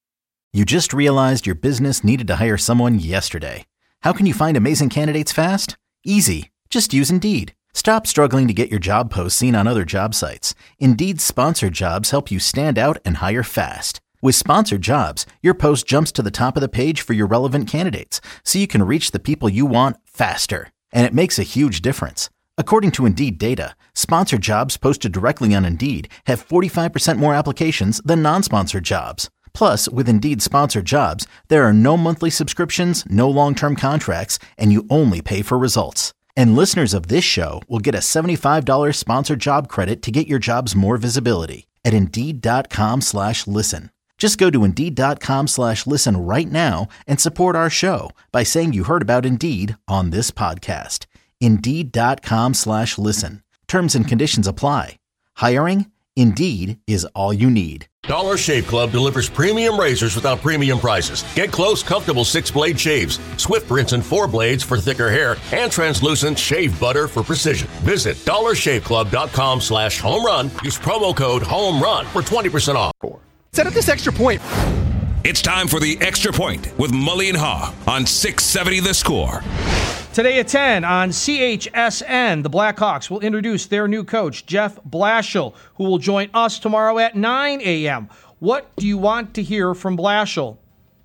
Speaker 1: You just realized your business needed to hire someone yesterday. How can you find amazing candidates fast? Easy. Just use Indeed. Stop struggling to get your job posts seen on other job sites. Indeed's sponsored jobs help you stand out and hire fast. With sponsored jobs, your post jumps to the top of the page for your relevant candidates, so you can reach the people you want faster. And it makes a huge difference. According to Indeed data, sponsored jobs posted directly on Indeed have forty-five percent more applications than non-sponsored jobs. Plus, with Indeed sponsored jobs, there are no monthly subscriptions, no long-term contracts, and you only pay for results. And listeners of this show will get a seventy-five dollars sponsored job credit to get your jobs more visibility at Indeed.com slash listen. Just go to Indeed.com slash listen right now and support our show by saying you heard about Indeed on this podcast. Indeed.com slash listen. Terms and conditions apply. Hiring? Indeed is all you need.
Speaker 3: Dollar Shave Club delivers premium razors without premium prices. Get close, comfortable six-blade shaves, Swift rinse and four blades for thicker hair, and translucent shave butter for precision. Visit dollar shave club dot com slash home run. Use promo code HOMERUN for twenty percent off.
Speaker 16: Set up this extra point.
Speaker 11: It's time for the Extra Point with Mully and Haw on six seventy The Score.
Speaker 8: Today at ten on C H S N, the Blackhawks will introduce their new coach, Jeff Blashill, who will join us tomorrow at nine a.m. What do you want to hear from Blashill?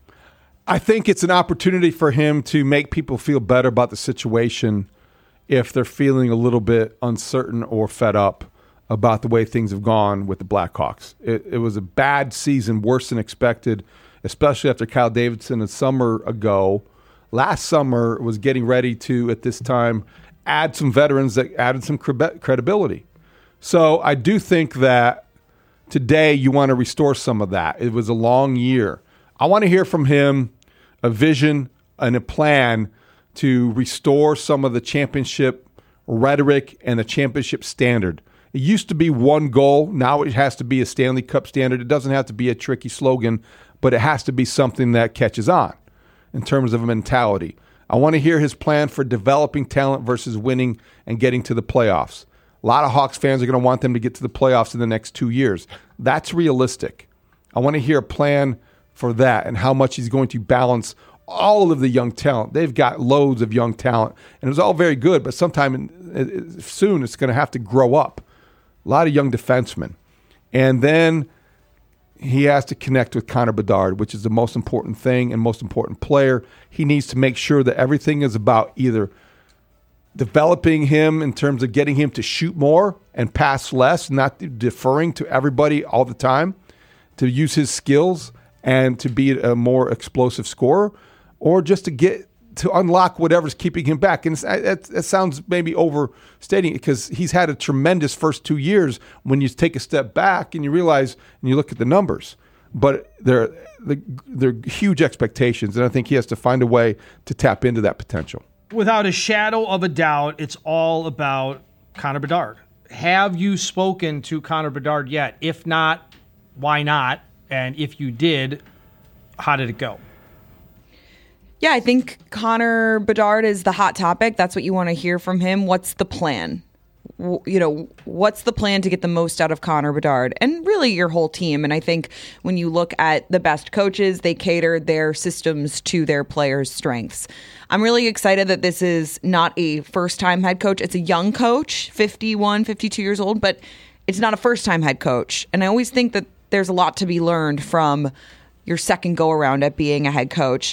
Speaker 5: I think it's an opportunity for him to make people feel better about the situation if they're feeling a little bit uncertain or fed up about the way things have gone with the Blackhawks. It, it was a bad season, worse than expected, especially after Kyle Davidson a summer ago. Last summer was getting ready to, at this time, add some veterans that added some credibility. So I do think that today you want to restore some of that. It was a long year. I want to hear from him a vision and a plan to restore some of the championship rhetoric and the championship standard. It used to be one goal. Now it has to be a Stanley Cup standard. It doesn't have to be a tricky slogan, but it has to be something that catches on in terms of a mentality. I want to hear his plan for developing talent versus winning and getting to the playoffs. A lot of Hawks fans are going to want them to get to the playoffs in the next two years. That's realistic. I want to hear a plan for that and how much he's going to balance all of the young talent. They've got loads of young talent, and it was all very good, but sometime soon it's going to have to grow up. A lot of young defensemen. And then he has to connect with Connor Bedard, which is the most important thing and most important player. He needs to make sure that everything is about either developing him in terms of getting him to shoot more and pass less, not deferring to everybody all the time, to use his skills and to be a more explosive scorer, or just to get to unlock whatever's keeping him back. And it, it sounds maybe overstating it because he's had a tremendous first two years when you take a step back and you realize and you look at the numbers. But they're, they're huge expectations, and I think he has to find a way to tap into that potential.
Speaker 8: Without a shadow of a doubt, it's all about Connor Bedard. Have you spoken to Connor Bedard yet? If not, why not? And if you did, how did it go?
Speaker 7: Yeah, I think Connor Bedard is the hot topic. That's what you want to hear from him. What's the plan? You know, what's the plan to get the most out of Connor Bedard and really your whole team? And I think when you look at the best coaches, they cater their systems to their players' strengths. I'm really excited that this is not a first-time head coach. It's a young coach, fifty-one, fifty-two years old, but it's not a first-time head coach. And I always think that there's a lot to be learned from your second go-around at being a head coach.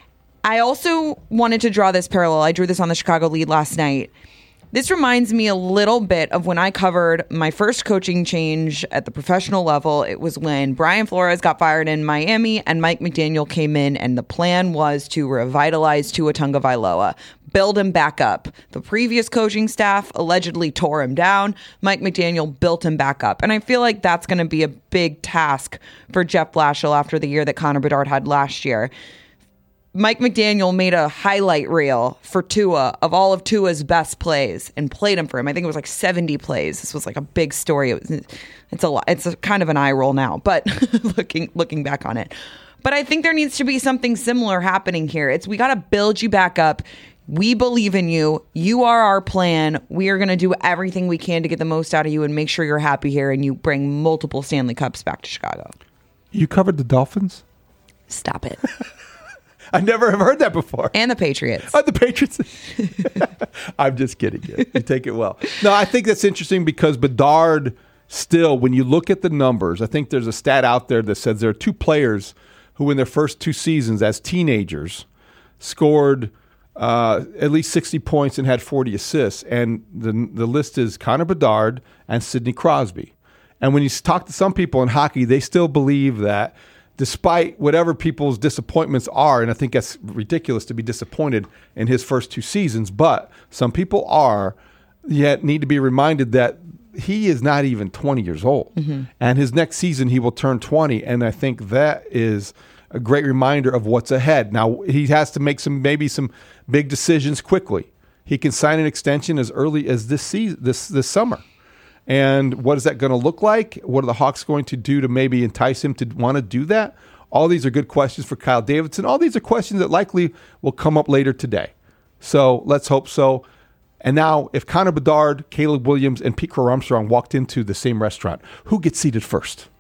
Speaker 7: I also wanted to draw this parallel. I drew this on the Chicago Lead last night. This reminds me a little bit of when I covered my first coaching change at the professional level. It was when Brian Flores got fired in Miami and Mike McDaniel came in, and the plan was to revitalize Tua Tagovailoa, build him back up. The previous coaching staff allegedly tore him down. Mike McDaniel built him back up. And I feel like that's going to be a big task for Jeff Blashill after the year that Connor Bedard had last year. Mike McDaniel made a highlight reel for Tua of all of Tua's best plays and played him for him. I think it was like seventy plays. This was like a big story. It was, it's a lot. It's a kind of an eye roll now, but looking looking back on it. But I think there needs to be something similar happening here. It's we got to build you back up. We believe in you. You are our plan. We are going to do everything we can to get the most out of you and make sure you're happy here and you bring multiple Stanley Cups back to Chicago.
Speaker 5: You covered the Dolphins?
Speaker 7: Stop it.
Speaker 5: I never have heard that before.
Speaker 7: And the Patriots.
Speaker 5: Oh, the Patriots. I'm just kidding you. You take it well. No, I think that's interesting because Bedard still, when you look at the numbers, I think there's a stat out there that says there are two players who in their first two seasons as teenagers scored uh, at least sixty points and had forty assists. And the, the list is Connor Bedard and Sidney Crosby. And when you talk to some people in hockey, they still believe that despite whatever people's disappointments are, and I think that's ridiculous to be disappointed in his first two seasons, but some people are, yet need to be reminded that he is not even twenty years old. Mm-hmm. And his next season, he will turn twenty, and I think that is a great reminder of what's ahead. Now, he has to make some maybe some big decisions quickly. He can sign an extension as early as this season, this this summer. And what is that going to look like? What are the Hawks going to do to maybe entice him to want to do that? All these are good questions for Kyle Davidson. All these are questions that likely will come up later today. So let's hope so. And now, if Connor Bedard, Caleb Williams, and Pete Crow Armstrong walked into the same restaurant, who gets seated first?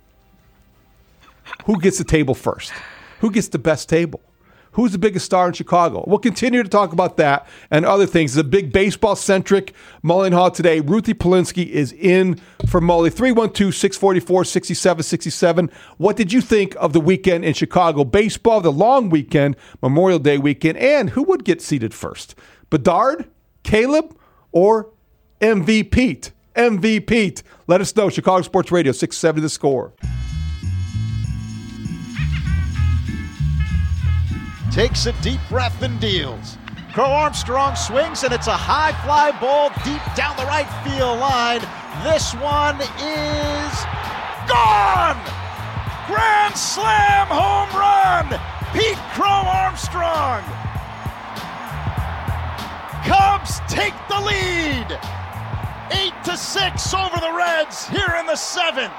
Speaker 5: Who gets the table first? Who gets the best table? Who's the biggest star in Chicago? We'll continue to talk about that and other things. It's a big baseball-centric Mully and Haw today. Ruthie Polinsky is in for Mully. three one two, six four four, six seven six seven. What did you think of the weekend in Chicago baseball, the long weekend, Memorial Day weekend, and who would get seated first? Bedard, Caleb, or M V Pete? M V Pete. Let us know. Chicago Sports Radio, six seventy The Score.
Speaker 16: Takes a deep breath and deals. Crow Armstrong swings, and it's a high fly ball deep down the right field line. This one is gone! Grand slam home run! one, Pete Crow Armstrong. Cubs take the lead. Eight to six over the Reds here in the seventh.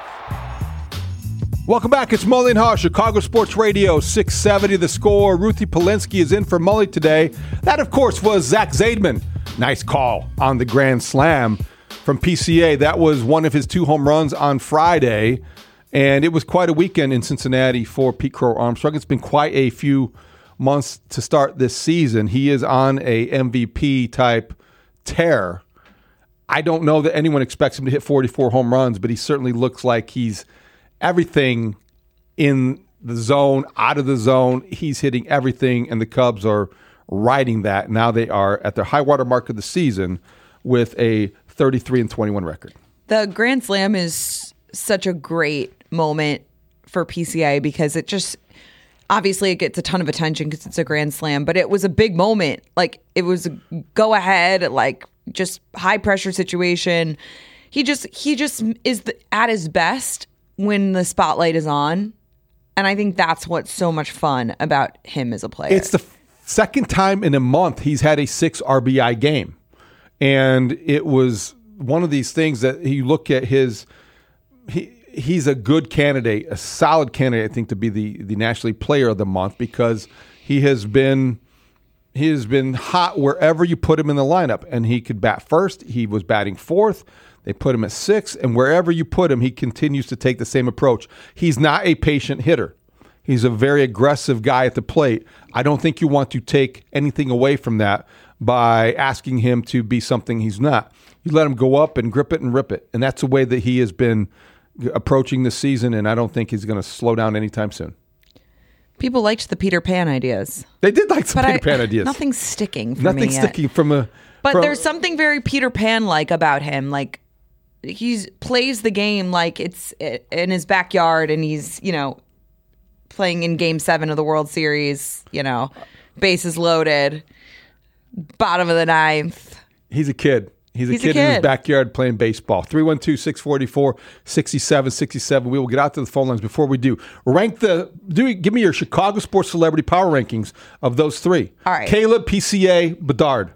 Speaker 5: Welcome back. It's Mully and Haw, Chicago Sports Radio, six seventy The Score. Ruthie Polinsky is in for Mully today. That, of course, was Zach Zaidman. Nice call on the grand slam from P C A. That was one of his two home runs on Friday, and it was quite a weekend in Cincinnati for Pete Crow Armstrong. It's been quite a few months to start this season. He is on a M V P-type tear. I don't know that anyone expects him to hit forty-four home runs, but he certainly looks like he's everything in the zone, out of the zone. He's hitting everything, and the Cubs are riding that. Now they are at their high water mark of the season with a thirty-three and twenty-one record.
Speaker 7: The Grand Slam is such a great moment for P C A because it just, obviously it gets a ton of attention because it's a Grand Slam, but it was a big moment. Like, it was a go ahead, like, just high pressure situation. He just, he just is the, at his best when the spotlight is on. And I think that's what's so much fun about him as a player.
Speaker 5: It's the f- second time in a month he's had a six R B I game. And it was one of these things that you look at his, he, he's a good candidate, a solid candidate, I think, to be the, the National League Player of the Month because he has been, he has been hot wherever you put him in the lineup. And he could bat first. He was batting fourth. They put him at six, and wherever you put him, he continues to take the same approach. He's not a patient hitter. He's a very aggressive guy at the plate. I don't think you want to take anything away from that by asking him to be something he's not. You let him go up and grip it and rip it, and that's the way that he has been approaching the season, and I don't think he's going to slow down anytime soon.
Speaker 7: People liked the Peter Pan ideas.
Speaker 5: They did like some
Speaker 7: but
Speaker 5: Peter
Speaker 7: I,
Speaker 5: Pan ideas.
Speaker 7: Nothing's sticking for
Speaker 5: Nothing's
Speaker 7: me yet.
Speaker 5: sticking from a...
Speaker 7: But
Speaker 5: from,
Speaker 7: there's something very Peter Pan-like about him. Like, he plays the game like it's in his backyard and he's, you know, playing in game seven of the World Series, you know, bases loaded, bottom of the ninth.
Speaker 5: He's a kid. He's a,
Speaker 7: He's
Speaker 5: kid,
Speaker 7: a kid
Speaker 5: in his backyard playing baseball. three one two, six four four, six seven six seven. We will get out to the phone lines. Before we do, rank the do give me your Chicago sports celebrity power rankings of those three.
Speaker 7: All right.
Speaker 5: Caleb, P C A, Bedard.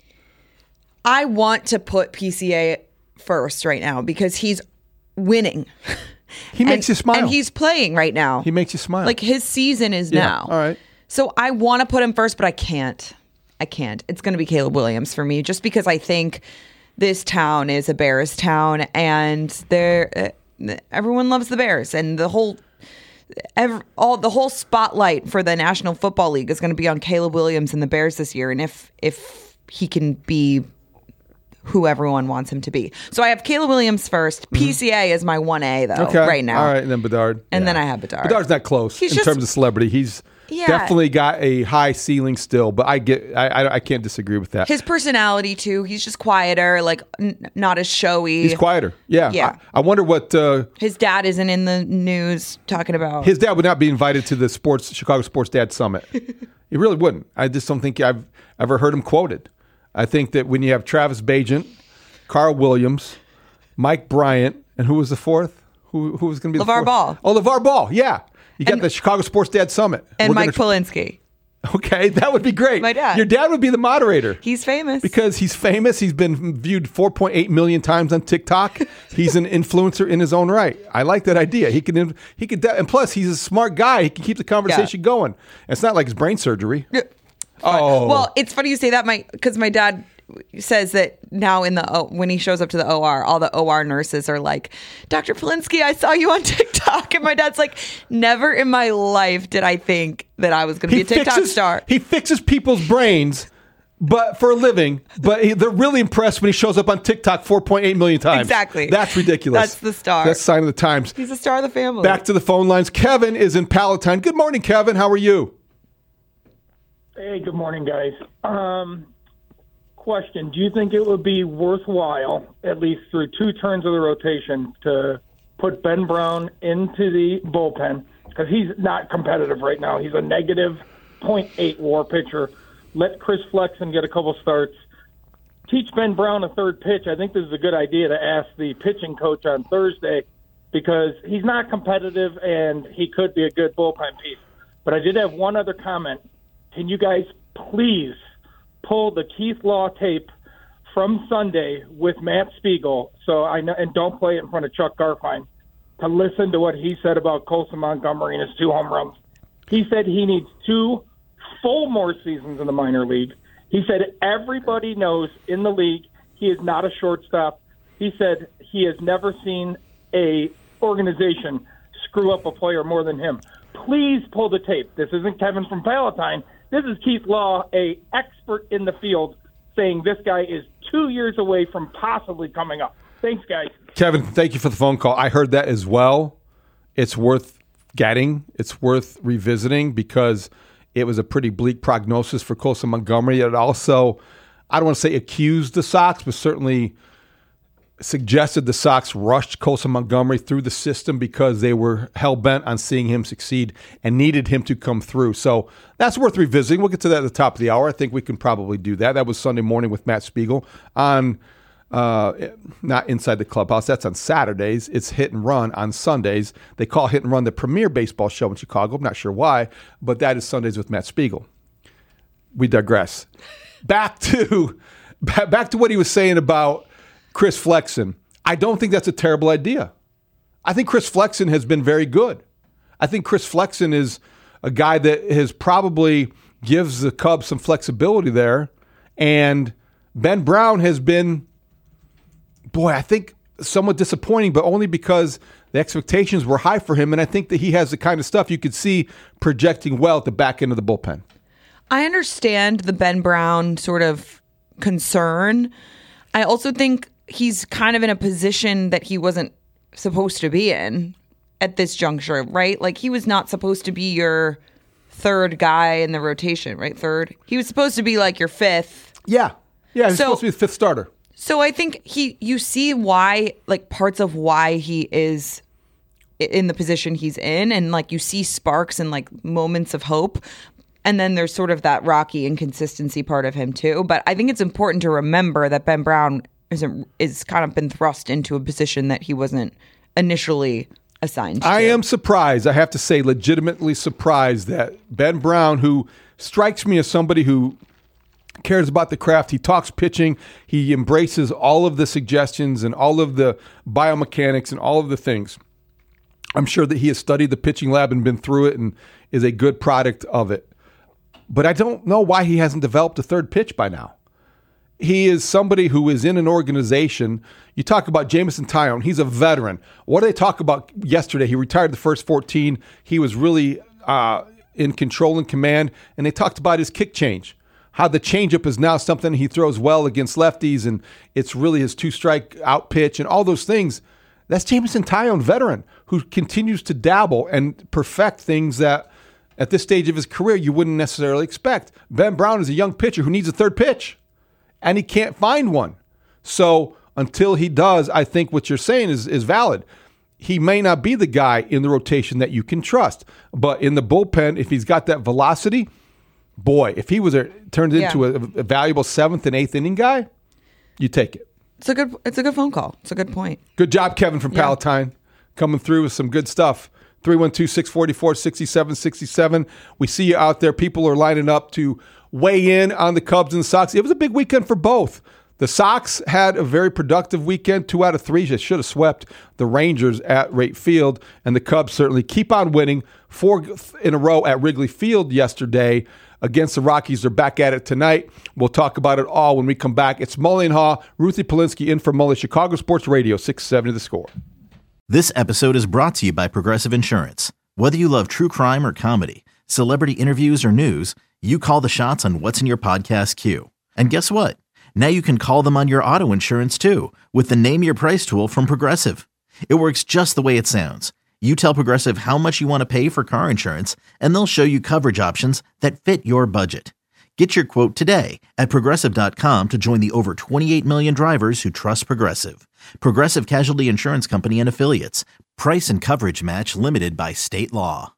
Speaker 7: I want to put P C A first right now because he's winning.
Speaker 5: He makes you smile.
Speaker 7: And he's playing right now.
Speaker 5: He makes you smile.
Speaker 7: Like, his season is
Speaker 5: Yeah,
Speaker 7: now.
Speaker 5: all right.
Speaker 7: So I want to put him first, but I can't. I can't. It's going to be Caleb Williams for me, just because I think this town is a Bears town, and they're, uh, everyone loves the Bears, and the whole every, all the whole spotlight for the National Football League is going to be on Caleb Williams and the Bears this year, and if if he can be who everyone wants him to be. So I have Caleb Williams first. Mm-hmm. P C A is my one A, though,
Speaker 5: okay.
Speaker 7: right now.
Speaker 5: All right, and then Bedard.
Speaker 7: And
Speaker 5: yeah.
Speaker 7: then I have Bedard.
Speaker 5: Bedard's not close
Speaker 7: He's
Speaker 5: in
Speaker 7: just,
Speaker 5: terms of celebrity. He's
Speaker 7: yeah.
Speaker 5: definitely got a high ceiling still, but I get I, I I can't disagree with that.
Speaker 7: His personality, too. He's just quieter, like n- not as showy.
Speaker 5: He's quieter. Yeah.
Speaker 7: Yeah.
Speaker 5: I, I wonder what... Uh,
Speaker 7: his dad isn't in the news talking about...
Speaker 5: His dad would not be invited to the sports Chicago Sports Dad Summit. He really wouldn't. I just don't think I've ever heard him quoted. I think that when you have Travis Bagent, Carl Williams, Mike Bryant, and who was the fourth? Who who was going to be the
Speaker 7: LeVar
Speaker 5: fourth?
Speaker 7: Ball.
Speaker 5: Oh, LeVar Ball, yeah. You got
Speaker 7: And-
Speaker 5: the Chicago Sports Dad Summit.
Speaker 7: And
Speaker 5: We're
Speaker 7: Mike
Speaker 5: gonna,
Speaker 7: Polinsky.
Speaker 5: Okay, that would be great.
Speaker 7: My dad.
Speaker 5: Your dad would be the moderator.
Speaker 7: He's famous.
Speaker 5: Because he's famous. He's been viewed four point eight million times on TikTok. He's an influencer in his own right. I like that idea. He can, he could, and plus he's a smart guy. He can keep the conversation yeah. going. It's not like it's brain surgery.
Speaker 7: Yeah.
Speaker 5: Oh,
Speaker 7: well, it's funny you say that, Mike, because my dad says that now in the o- when he shows up to the O R, all the O R nurses are like, Doctor Polinsky, I saw you on TikTok. And my dad's like, never in my life did I think that I was going to be a TikTok
Speaker 5: fixes,
Speaker 7: star.
Speaker 5: He fixes people's brains, but for a living. But he, they're really impressed when he shows up on TikTok four point eight million times.
Speaker 7: Exactly.
Speaker 5: That's ridiculous.
Speaker 7: That's the star.
Speaker 5: That's the sign of the times.
Speaker 7: He's a star of the family.
Speaker 5: Back to the phone lines. Kevin is in Palatine. Good morning, Kevin. How are you?
Speaker 17: Hey, good morning, guys. Um, question, do you think it would be worthwhile, at least through two turns of the rotation, to put Ben Brown into the bullpen? Because he's not competitive right now. He's a negative point eight WAR pitcher. Let Chris Flexen get a couple starts. Teach Ben Brown a third pitch. I think this is a good idea to ask the pitching coach on Thursday, because he's not competitive and he could be a good bullpen piece. But I did have one other comment. Can you guys please pull the Keith Law tape from Sunday with Matt Spiegel? So I know, and don't play it in front of Chuck Garfien, to listen to what he said about Colson Montgomery and his two home runs. He said he needs two full more seasons in the minor league. He said everybody knows in the league he is not a shortstop. He said he has never seen a organization screw up a player more than him. Please pull the tape. This isn't Kevin from Palatine. This is Keith Law, a expert in the field, saying this guy is two years away from possibly coming up. Thanks, guys.
Speaker 5: Kevin, thank you for the phone call. I heard that as well. It's worth getting. It's worth revisiting because it was a pretty bleak prognosis for Colson Montgomery. It also, I don't want to say accused the Sox, but certainly suggested the Sox rushed Colson Montgomery through the system because they were hell-bent on seeing him succeed and needed him to come through. So that's worth revisiting. We'll get to that at the top of the hour. I think we can probably do that. That was Sunday morning with Matt Spiegel on uh, not Inside the Clubhouse. That's on Saturdays. It's Hit and Run on Sundays. They call Hit and Run the premier baseball show in Chicago. I'm not sure why, but that is Sundays with Matt Spiegel. We digress. Back to back to what he was saying about Chris Flexen. I don't think that's a terrible idea. I think Chris Flexen has been very good. I think Chris Flexen is a guy that has probably gives the Cubs some flexibility there. And Ben Brown has been, boy, I think somewhat disappointing, but only because the expectations were high for him. And I think that he has the kind of stuff you could see projecting well at the back end of the bullpen.
Speaker 7: I understand the Ben Brown sort of concern. I also think he's kind of in a position that he wasn't supposed to be in at this juncture, right? Like, he was not supposed to be your third guy in the rotation, right? Third. He was supposed to be like your fifth.
Speaker 5: Yeah. Yeah, he's
Speaker 7: so,
Speaker 5: supposed to be the fifth starter.
Speaker 7: So I think he, you see why, like, parts of why he is in the position he's in, and like you see sparks and like moments of hope. And then there's sort of that rocky inconsistency part of him too. But I think it's important to remember that Ben Brown isn't is kind of been thrust into a position that he wasn't initially assigned to.
Speaker 5: I am surprised. I have to say, legitimately surprised that Ben Brown, who strikes me as somebody who cares about the craft, he talks pitching, he embraces all of the suggestions and all of the biomechanics and all of the things. I'm sure that he has studied the pitching lab and been through it and is a good product of it. But I don't know why he hasn't developed a third pitch by now. He is somebody who is in an organization. You talk about Jameson Taillon. He's a veteran. What did they talk about yesterday? He retired the first fourteen. He was really uh, in control and command. And they talked about his kick change, how the changeup is now something he throws well against lefties, and it's really his two-strike out pitch and all those things. That's Jameson Taillon, veteran, who continues to dabble and perfect things that at this stage of his career you wouldn't necessarily expect. Ben Brown is a young pitcher who needs a third pitch, and he can't find one. So until he does, I think what you're saying is, is valid. He may not be the guy in the rotation that you can trust, but in the bullpen, if he's got that velocity, boy, if he was a, turned into yeah. a, a valuable seventh and eighth inning guy, you take it.
Speaker 7: It's a good. It's a good phone call. It's a good point.
Speaker 5: Good job, Kevin from yeah. Palatine, coming through with some good stuff. three one two, six four four, six seven six seven. We see you out there. People are lining up to weigh in on the Cubs and the Sox. It was a big weekend for both. The Sox had a very productive weekend. Two out of three. They should have swept the Rangers at Wright Field. And the Cubs certainly keep on winning. Four in a row at Wrigley Field yesterday against the Rockies. They're back at it tonight. We'll talk about it all when we come back. It's Mully and Haw, Ruthie Polinsky in for Mully, Chicago Sports Radio, six seventy The Score.
Speaker 1: This episode is brought to you by Progressive Insurance. Whether you love true crime or comedy, celebrity interviews or news, you call the shots on what's in your podcast queue. And guess what? Now you can call them on your auto insurance too with the Name Your Price tool from Progressive. It works just the way it sounds. You tell Progressive how much you want to pay for car insurance, and they'll show you coverage options that fit your budget. Get your quote today at Progressive dot com to join the over twenty-eight million drivers who trust Progressive. Progressive Casualty Insurance Company and Affiliates. Price and coverage match limited by state law.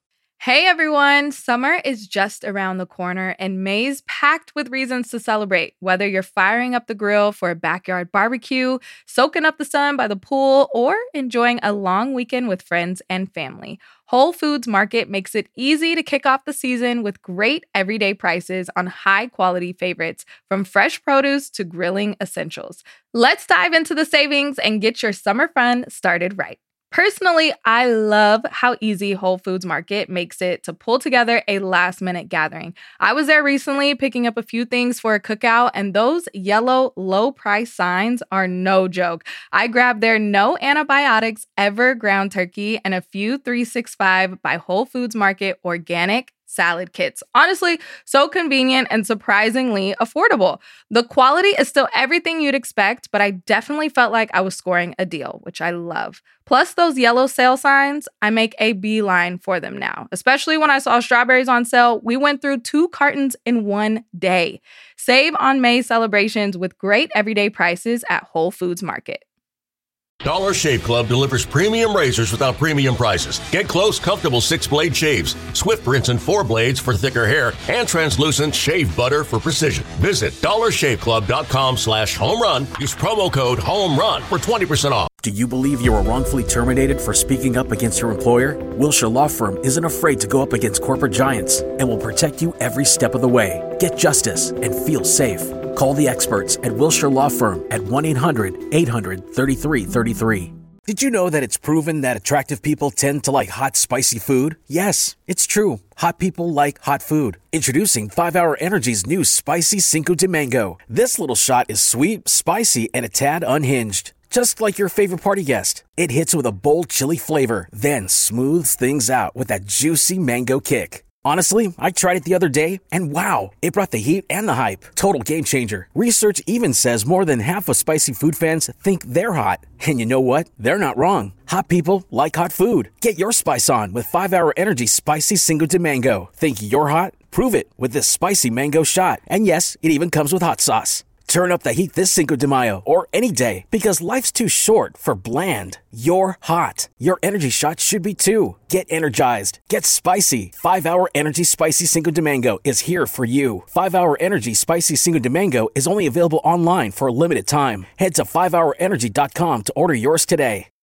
Speaker 2: Hey everyone, summer is just around the corner and May's packed with reasons to celebrate. Whether you're firing up the grill for a backyard barbecue, soaking up the sun by the pool, or enjoying a long weekend with friends and family, Whole Foods Market makes it easy to kick off the season with great everyday prices on high-quality favorites, from fresh produce to grilling essentials. Let's dive into the savings and get your summer fun started right. Personally, I love how easy Whole Foods Market makes it to pull together a last-minute gathering. I was there recently picking up a few things for a cookout, and those yellow low-price signs are no joke. I grabbed their no antibiotics ever ground turkey and a few three sixty-five by Whole Foods Market organic salad kits. Honestly, so convenient and surprisingly affordable. The quality is still everything you'd expect, but I definitely felt like I was scoring a deal, which I love. Plus those yellow sale signs, I make a beeline for them now. Especially when I saw strawberries on sale, we went through two cartons in one day. Save on May celebrations with great everyday prices at Whole Foods Market.
Speaker 3: Dollar Shave Club delivers premium razors without premium prices. Get close, comfortable six-blade shaves, Swift rinse and four blades for thicker hair, and translucent shave butter for precision. Visit dollar shave club dot com slash home run. Use promo code HOMERUN for twenty percent off.
Speaker 4: Do you believe you were wrongfully terminated for speaking up against your employer? Wilshire Law Firm isn't afraid to go up against corporate giants and will protect you every step of the way. Get justice and feel safe. Call the experts at Wilshire Law Firm at one eight hundred eight hundred thirty-three thirty-three. Did you know that it's proven that attractive people tend to like hot, spicy food? Yes, it's true. Hot people like hot food. Introducing five hour Energy's new Spicy Cinco de Mango. This little shot is sweet, spicy, and a tad unhinged. Just like your favorite party guest. It hits with a bold chili flavor, then smooths things out with that juicy mango kick. Honestly, I tried it the other day, and wow, it brought the heat and the hype. Total game changer. Research even says more than half of spicy food fans think they're hot. And you know what? They're not wrong. Hot people like hot food. Get your spice on with five hour Energy Spicy Cinco de Mango. Think you're hot? Prove it with this spicy mango shot. And yes, it even comes with hot sauce. Turn up the heat this Cinco de Mayo or any day, because life's too short for bland. You're hot. Your energy shot should be too. Get energized. Get spicy. five hour Energy Spicy Cinco de Mango is here for you. five hour Energy Spicy Cinco de Mango is only available online for a limited time. Head to five hour energy dot com to order yours today.